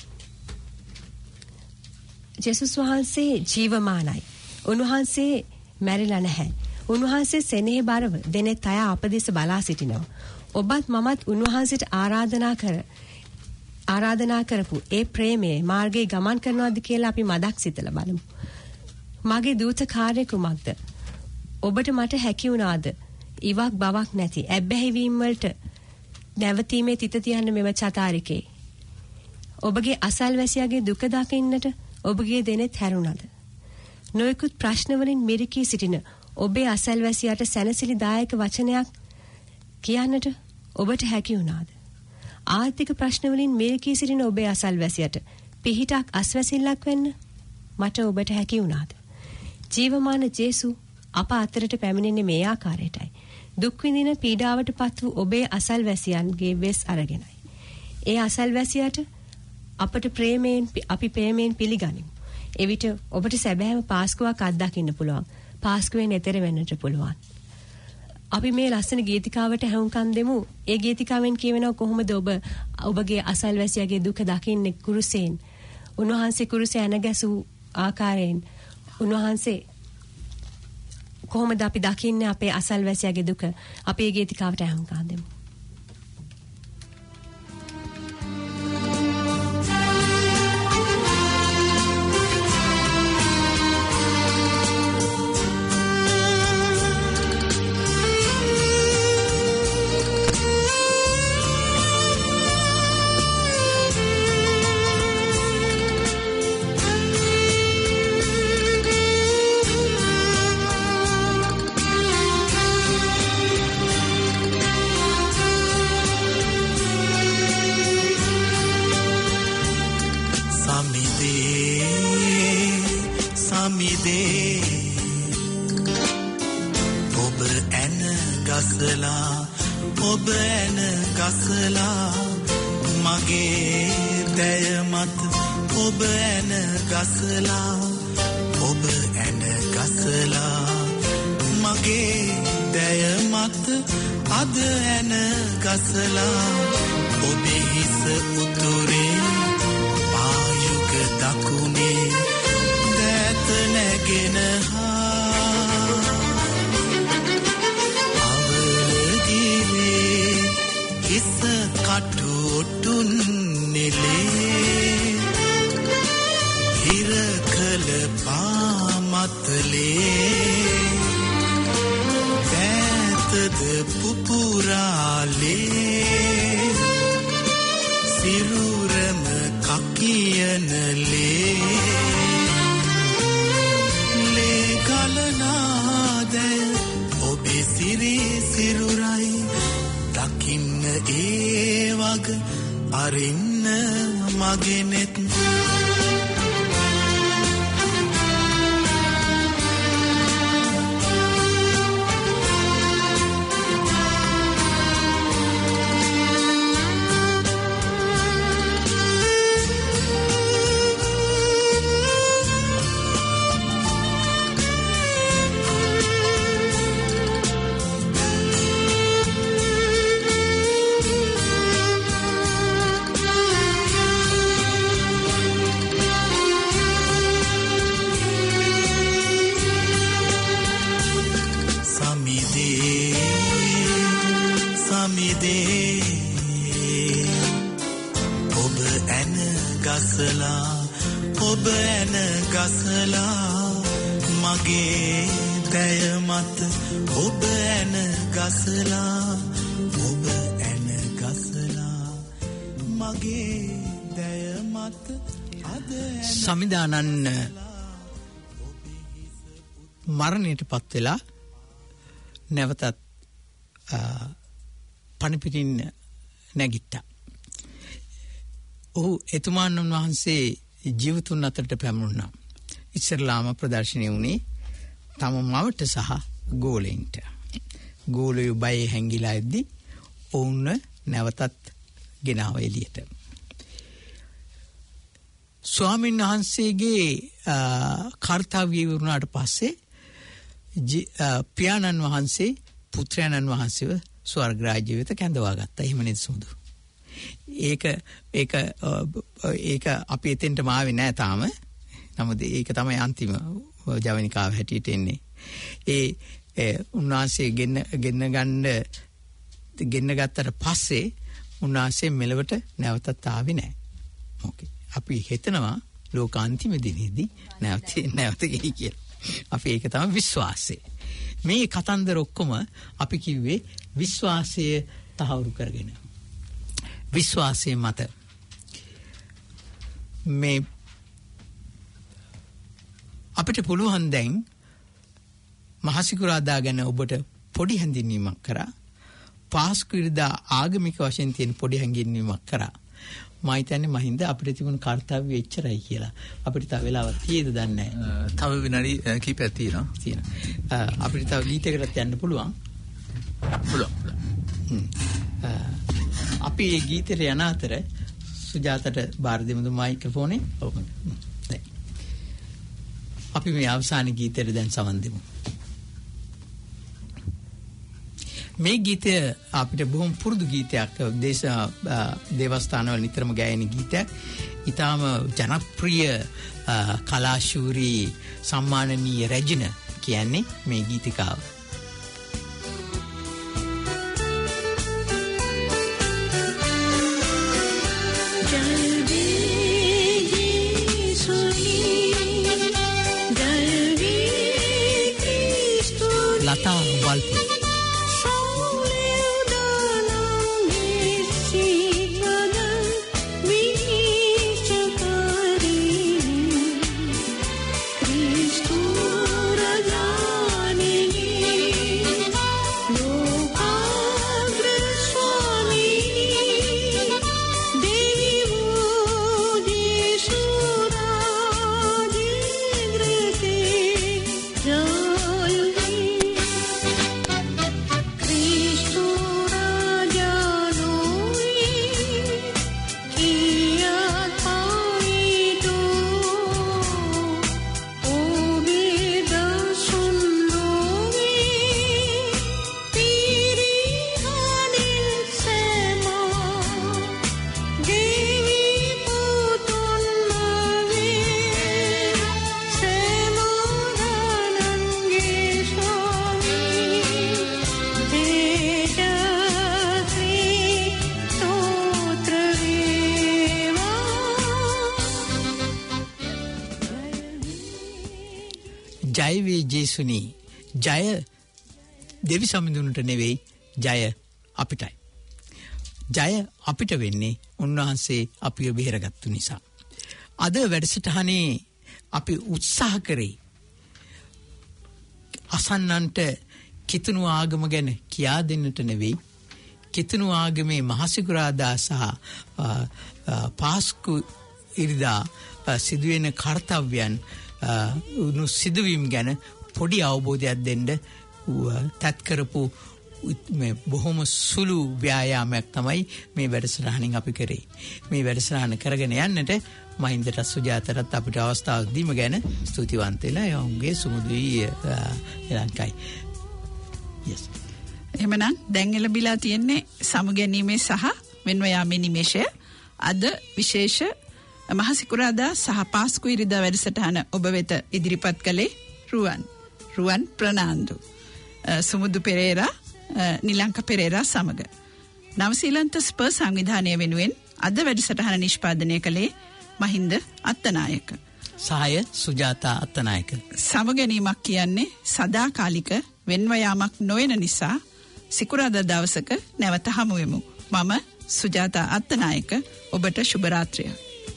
Speaker 5: ජේසුස් වහන්සේ ජීවමානයි. උන්වහන්සේ මැරිලා නැහැ. උන්වහන්සේ සෙනෙහ බරව දෙනෙත් අය අපදෙස බලා සිටිනවා. ඔබත් මමත් උන්වහන්සේට ආරාධනා කර ආරාධනා කරපු ඒ ප්‍රේමයේ මාර්ගයේ ගමන් කරනවාද කියලා අපි මදක් සිතලා බලමු. මගේ දූත කාර්ය කුමක්ද? ඔබට මට හැකි වුණාද? ඉවක් බවක් නැති ඇබ්බැහි වීම වලට නැවතීමේ තිත තියන්න මෙව චතාරිකේ. ඔබගේ අසල්වැසියාගේ දුක දකින්නට ඔබගේ දෙනෙත් හැරුණාද? නොයෙකුත් ප්‍රශ්න වලින් මිරිකී සිටින ඔබේ අසල්වැසියාට සැනසිලිදායක වචනයක් කියන්නට ඔබට හැකි වුණාද? ආර්ථික ප්‍රශ්න වලින් මිරිකී සිටින ඔබේ අසල්වැසියාට පිහිටක් අස්වැසිල්ලක් වෙන්න මට ඔබට හැකි වුණාද? ජීවමාන ජේසු අප අතරට පැමිණෙන්නේ මේ ආකාරයටයි. දුක් විඳින පීඩාවට පත් වූ ඔබේ අසල්වැසියන්ගේ වෙස් අරගෙනයි. ඒ අසල්වැසියාට අපට ප්‍රේමයෙන් අපි ප්‍රේමයෙන් පිළිගනිමු. එවිට ඔබට සැබෑම පාස්කුවක් අත්දකින්න පුළුවන්. පාස්කුවෙන් එතෙර වෙන්නට පුළුවන්. අපි මේ ලස්සන ගීතිකාවට හැවුම්කන් දෙමු. ඒ ගීතිකාවෙන් කියවෙනවා කොහොමද ඔබ ඔබගේ අසල්වැසියාගේ දුක දකින්නේ කුරුසෙන්. උන්වහන්සේ කුරුසේ ඇනගැසූ ආකාරයෙන් උන්වහන්සේ කොහොමද අපි දකින්නේ අපේ අසල්වැසියාගේ දුක? අපි ඒ ගීතිකාවට හැවුම්කන් දෙමු.
Speaker 1: සිරුරම කකියන ලේ ලේ ගලනාදය ඔබේ සිරී සිරුරයි දකින්න ඒ වග අරින්න මගේ නෙත් ඔබ ඇන ගසලා මගේ දැය මත ඔබ ඇන ගසලා ඔබ ඇන ගසලා මගේ දැය මත අද
Speaker 4: සමිදානන් මරණයට පත් වෙලා නැවතත් පණිපිටින් නැගිට්ටා. ඔහු එතුමාණන් වහන්සේ ජීවතුන් අතරට පැමුණා. ඉස්සරලාම ප්‍රදර්ශනය වුණේ තම මවට සහ ගෝලයින්ට. ගෝලයෝ බයේ හැංගිලා එද්දි ඔවුන් නැවතත් ගෙනාව එළියට. ස්වාමීන් වහන්සේගේ කාර්යය වුණාට පස්සේ පියාණන් වහන්සේ පුත්‍රයන්න් වහන්සේව ස්වර්ග රාජ්‍ය වෙත කැඳවා ගත්තා. එහෙම නේද සුදු? ඒක ඒක ඒක අපි එතෙන්ට මාවේ නෑ තාම. නමුත් ඒක තමයි අන්තිම ජවනිකාව හැටියට එන්නේ. ඒ උන්වහන්සේ ගෙන්න ගෙන්න ගන්න ගෙන්න ගත්තට පස්සේ උන්වහන්සේ මෙලවට නැවතත් ආවේ නෑ. ඕකේ. අපි හිතනවා ලෝකාන්තිම දිනේදී නැවත නැවත ගිහි කියලා. අපි ඒක තමයි විශ්වාසය. මේ කතන්දර ඔක්කොම අපි කිව්වේ විශ්වාසය තහවුරු කරගෙන. විශ්වාසය මත මේ අපිට පුළුවන් දැන් මහසිකුරාදා ගැන ඔබට පොඩි හැඳින්වීමක් කරා. පාස්කුරිදා ආගමික වශයෙන් තියෙන පොඩි හැඳින්වීමක් කරා. මම හිතන්නේ මහින්ද අපිට තිබුණු කාර්යය එච්චරයි කියලා. අපිට තව වෙලාවක් තියෙද දන්නේ නැහැ.
Speaker 6: තව විනාඩි කිහිපයක් තියෙනවා.
Speaker 4: තියෙනවා. අපිට තව ගීතයකට යන්න පුළුවන්.
Speaker 6: පුළුවන්.
Speaker 4: අපි මේ ගීතේ යන අතර සුජාතට බාර දෙමුද මයික්‍රොෆෝනේ? ඔව්. අපි මේ අවසාන ගීතේට දැන් සමන් දෙමු. මේ ගීතය අපිට බොහොම පුරුදු ගීතයක්. දේශ දේවස්ථානවල නිතරම ගායන ගීතයක්. ඊටාම ජනප්‍රිය කලාශූරී සම්මානනීය රැජින කියන්නේ මේ ගීතිකාව. ලතා වල්පොල ජය වේ ජේසුනි. ජය දෙවි සමිඳුන්ට නෙවෙයි, ජය අපිටයි. ජය අපිට වෙන්නේ උන්වහන්සේ අපිව බේරගත්තු නිසා. අද වැඩසටහනේ අපි උත්සාහ කරේ අසන්නන්ට කිතුණු ආගම ගැන කියා දෙන්නට නෙවෙයි, කිතුණු ආගමේ මහසිකුරාදා සහ පාස්කු ඉරිදා සිදුවෙන කාර්යයන් උණු සිදුවීම් ගැන පොඩි අවබෝධයක් දෙන්න තත් කරපු මේ බොහොම සුළු ව්‍යායාමයක් තමයි මේ වැඩසටහනින් අපි කරේ. මේ වැඩසටහන කරගෙන යන්නට මහින්දට සුජාතටත් අපිට අවස්ථාවක් දීම ගැන ස්තුතිවන්ත වෙලා යෝන්ගේ සුමුදුයි ලංකයි. yes.
Speaker 3: එහෙමනම් දැන් එළඹිලා තියෙන්නේ සමුගැනීමේ සහ වෙන්ව යාමේ නිමේෂය. අද විශේෂ මහසිකුරාදා සහ පාස්කු ඉරිදා වැඩසටහන ඔබ වෙත ඉදිරිපත් කළේ රුවන් රුවන් ප්‍රනාන්දු, සුමුදු පෙරේරා, නිලංක පෙරේරා සමග. නවසීලන්ත ස්පර් සංවිධානය වෙනුවෙන් අද වැඩසටහන නිෂ්පාදනය කළේ මහින්ද අත්තනායක
Speaker 4: සහය සුජාතා අත්තනායක.
Speaker 3: සමගැනීමක් කියන්නේ සදාකාලික වෙන්ව යාමක් නොවන නිසා සිකුරාදා දවසක නැවත හමු වෙමු. මම සුජාතා අත්තනායක. ඔබට සුබ රාත්‍රියක්.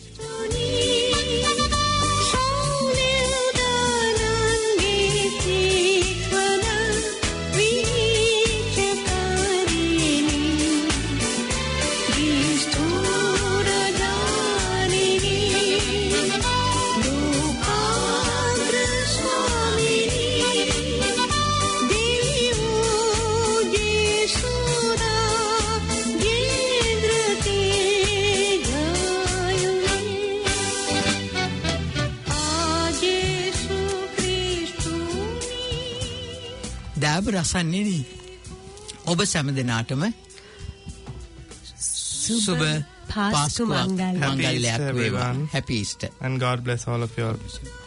Speaker 4: දාබ රසන්නේ ඔබ සෑම දෙනාටම සුබ පාස්කු මංගල්‍යයක් වේවා. Happy Easter
Speaker 9: and God bless all of you all.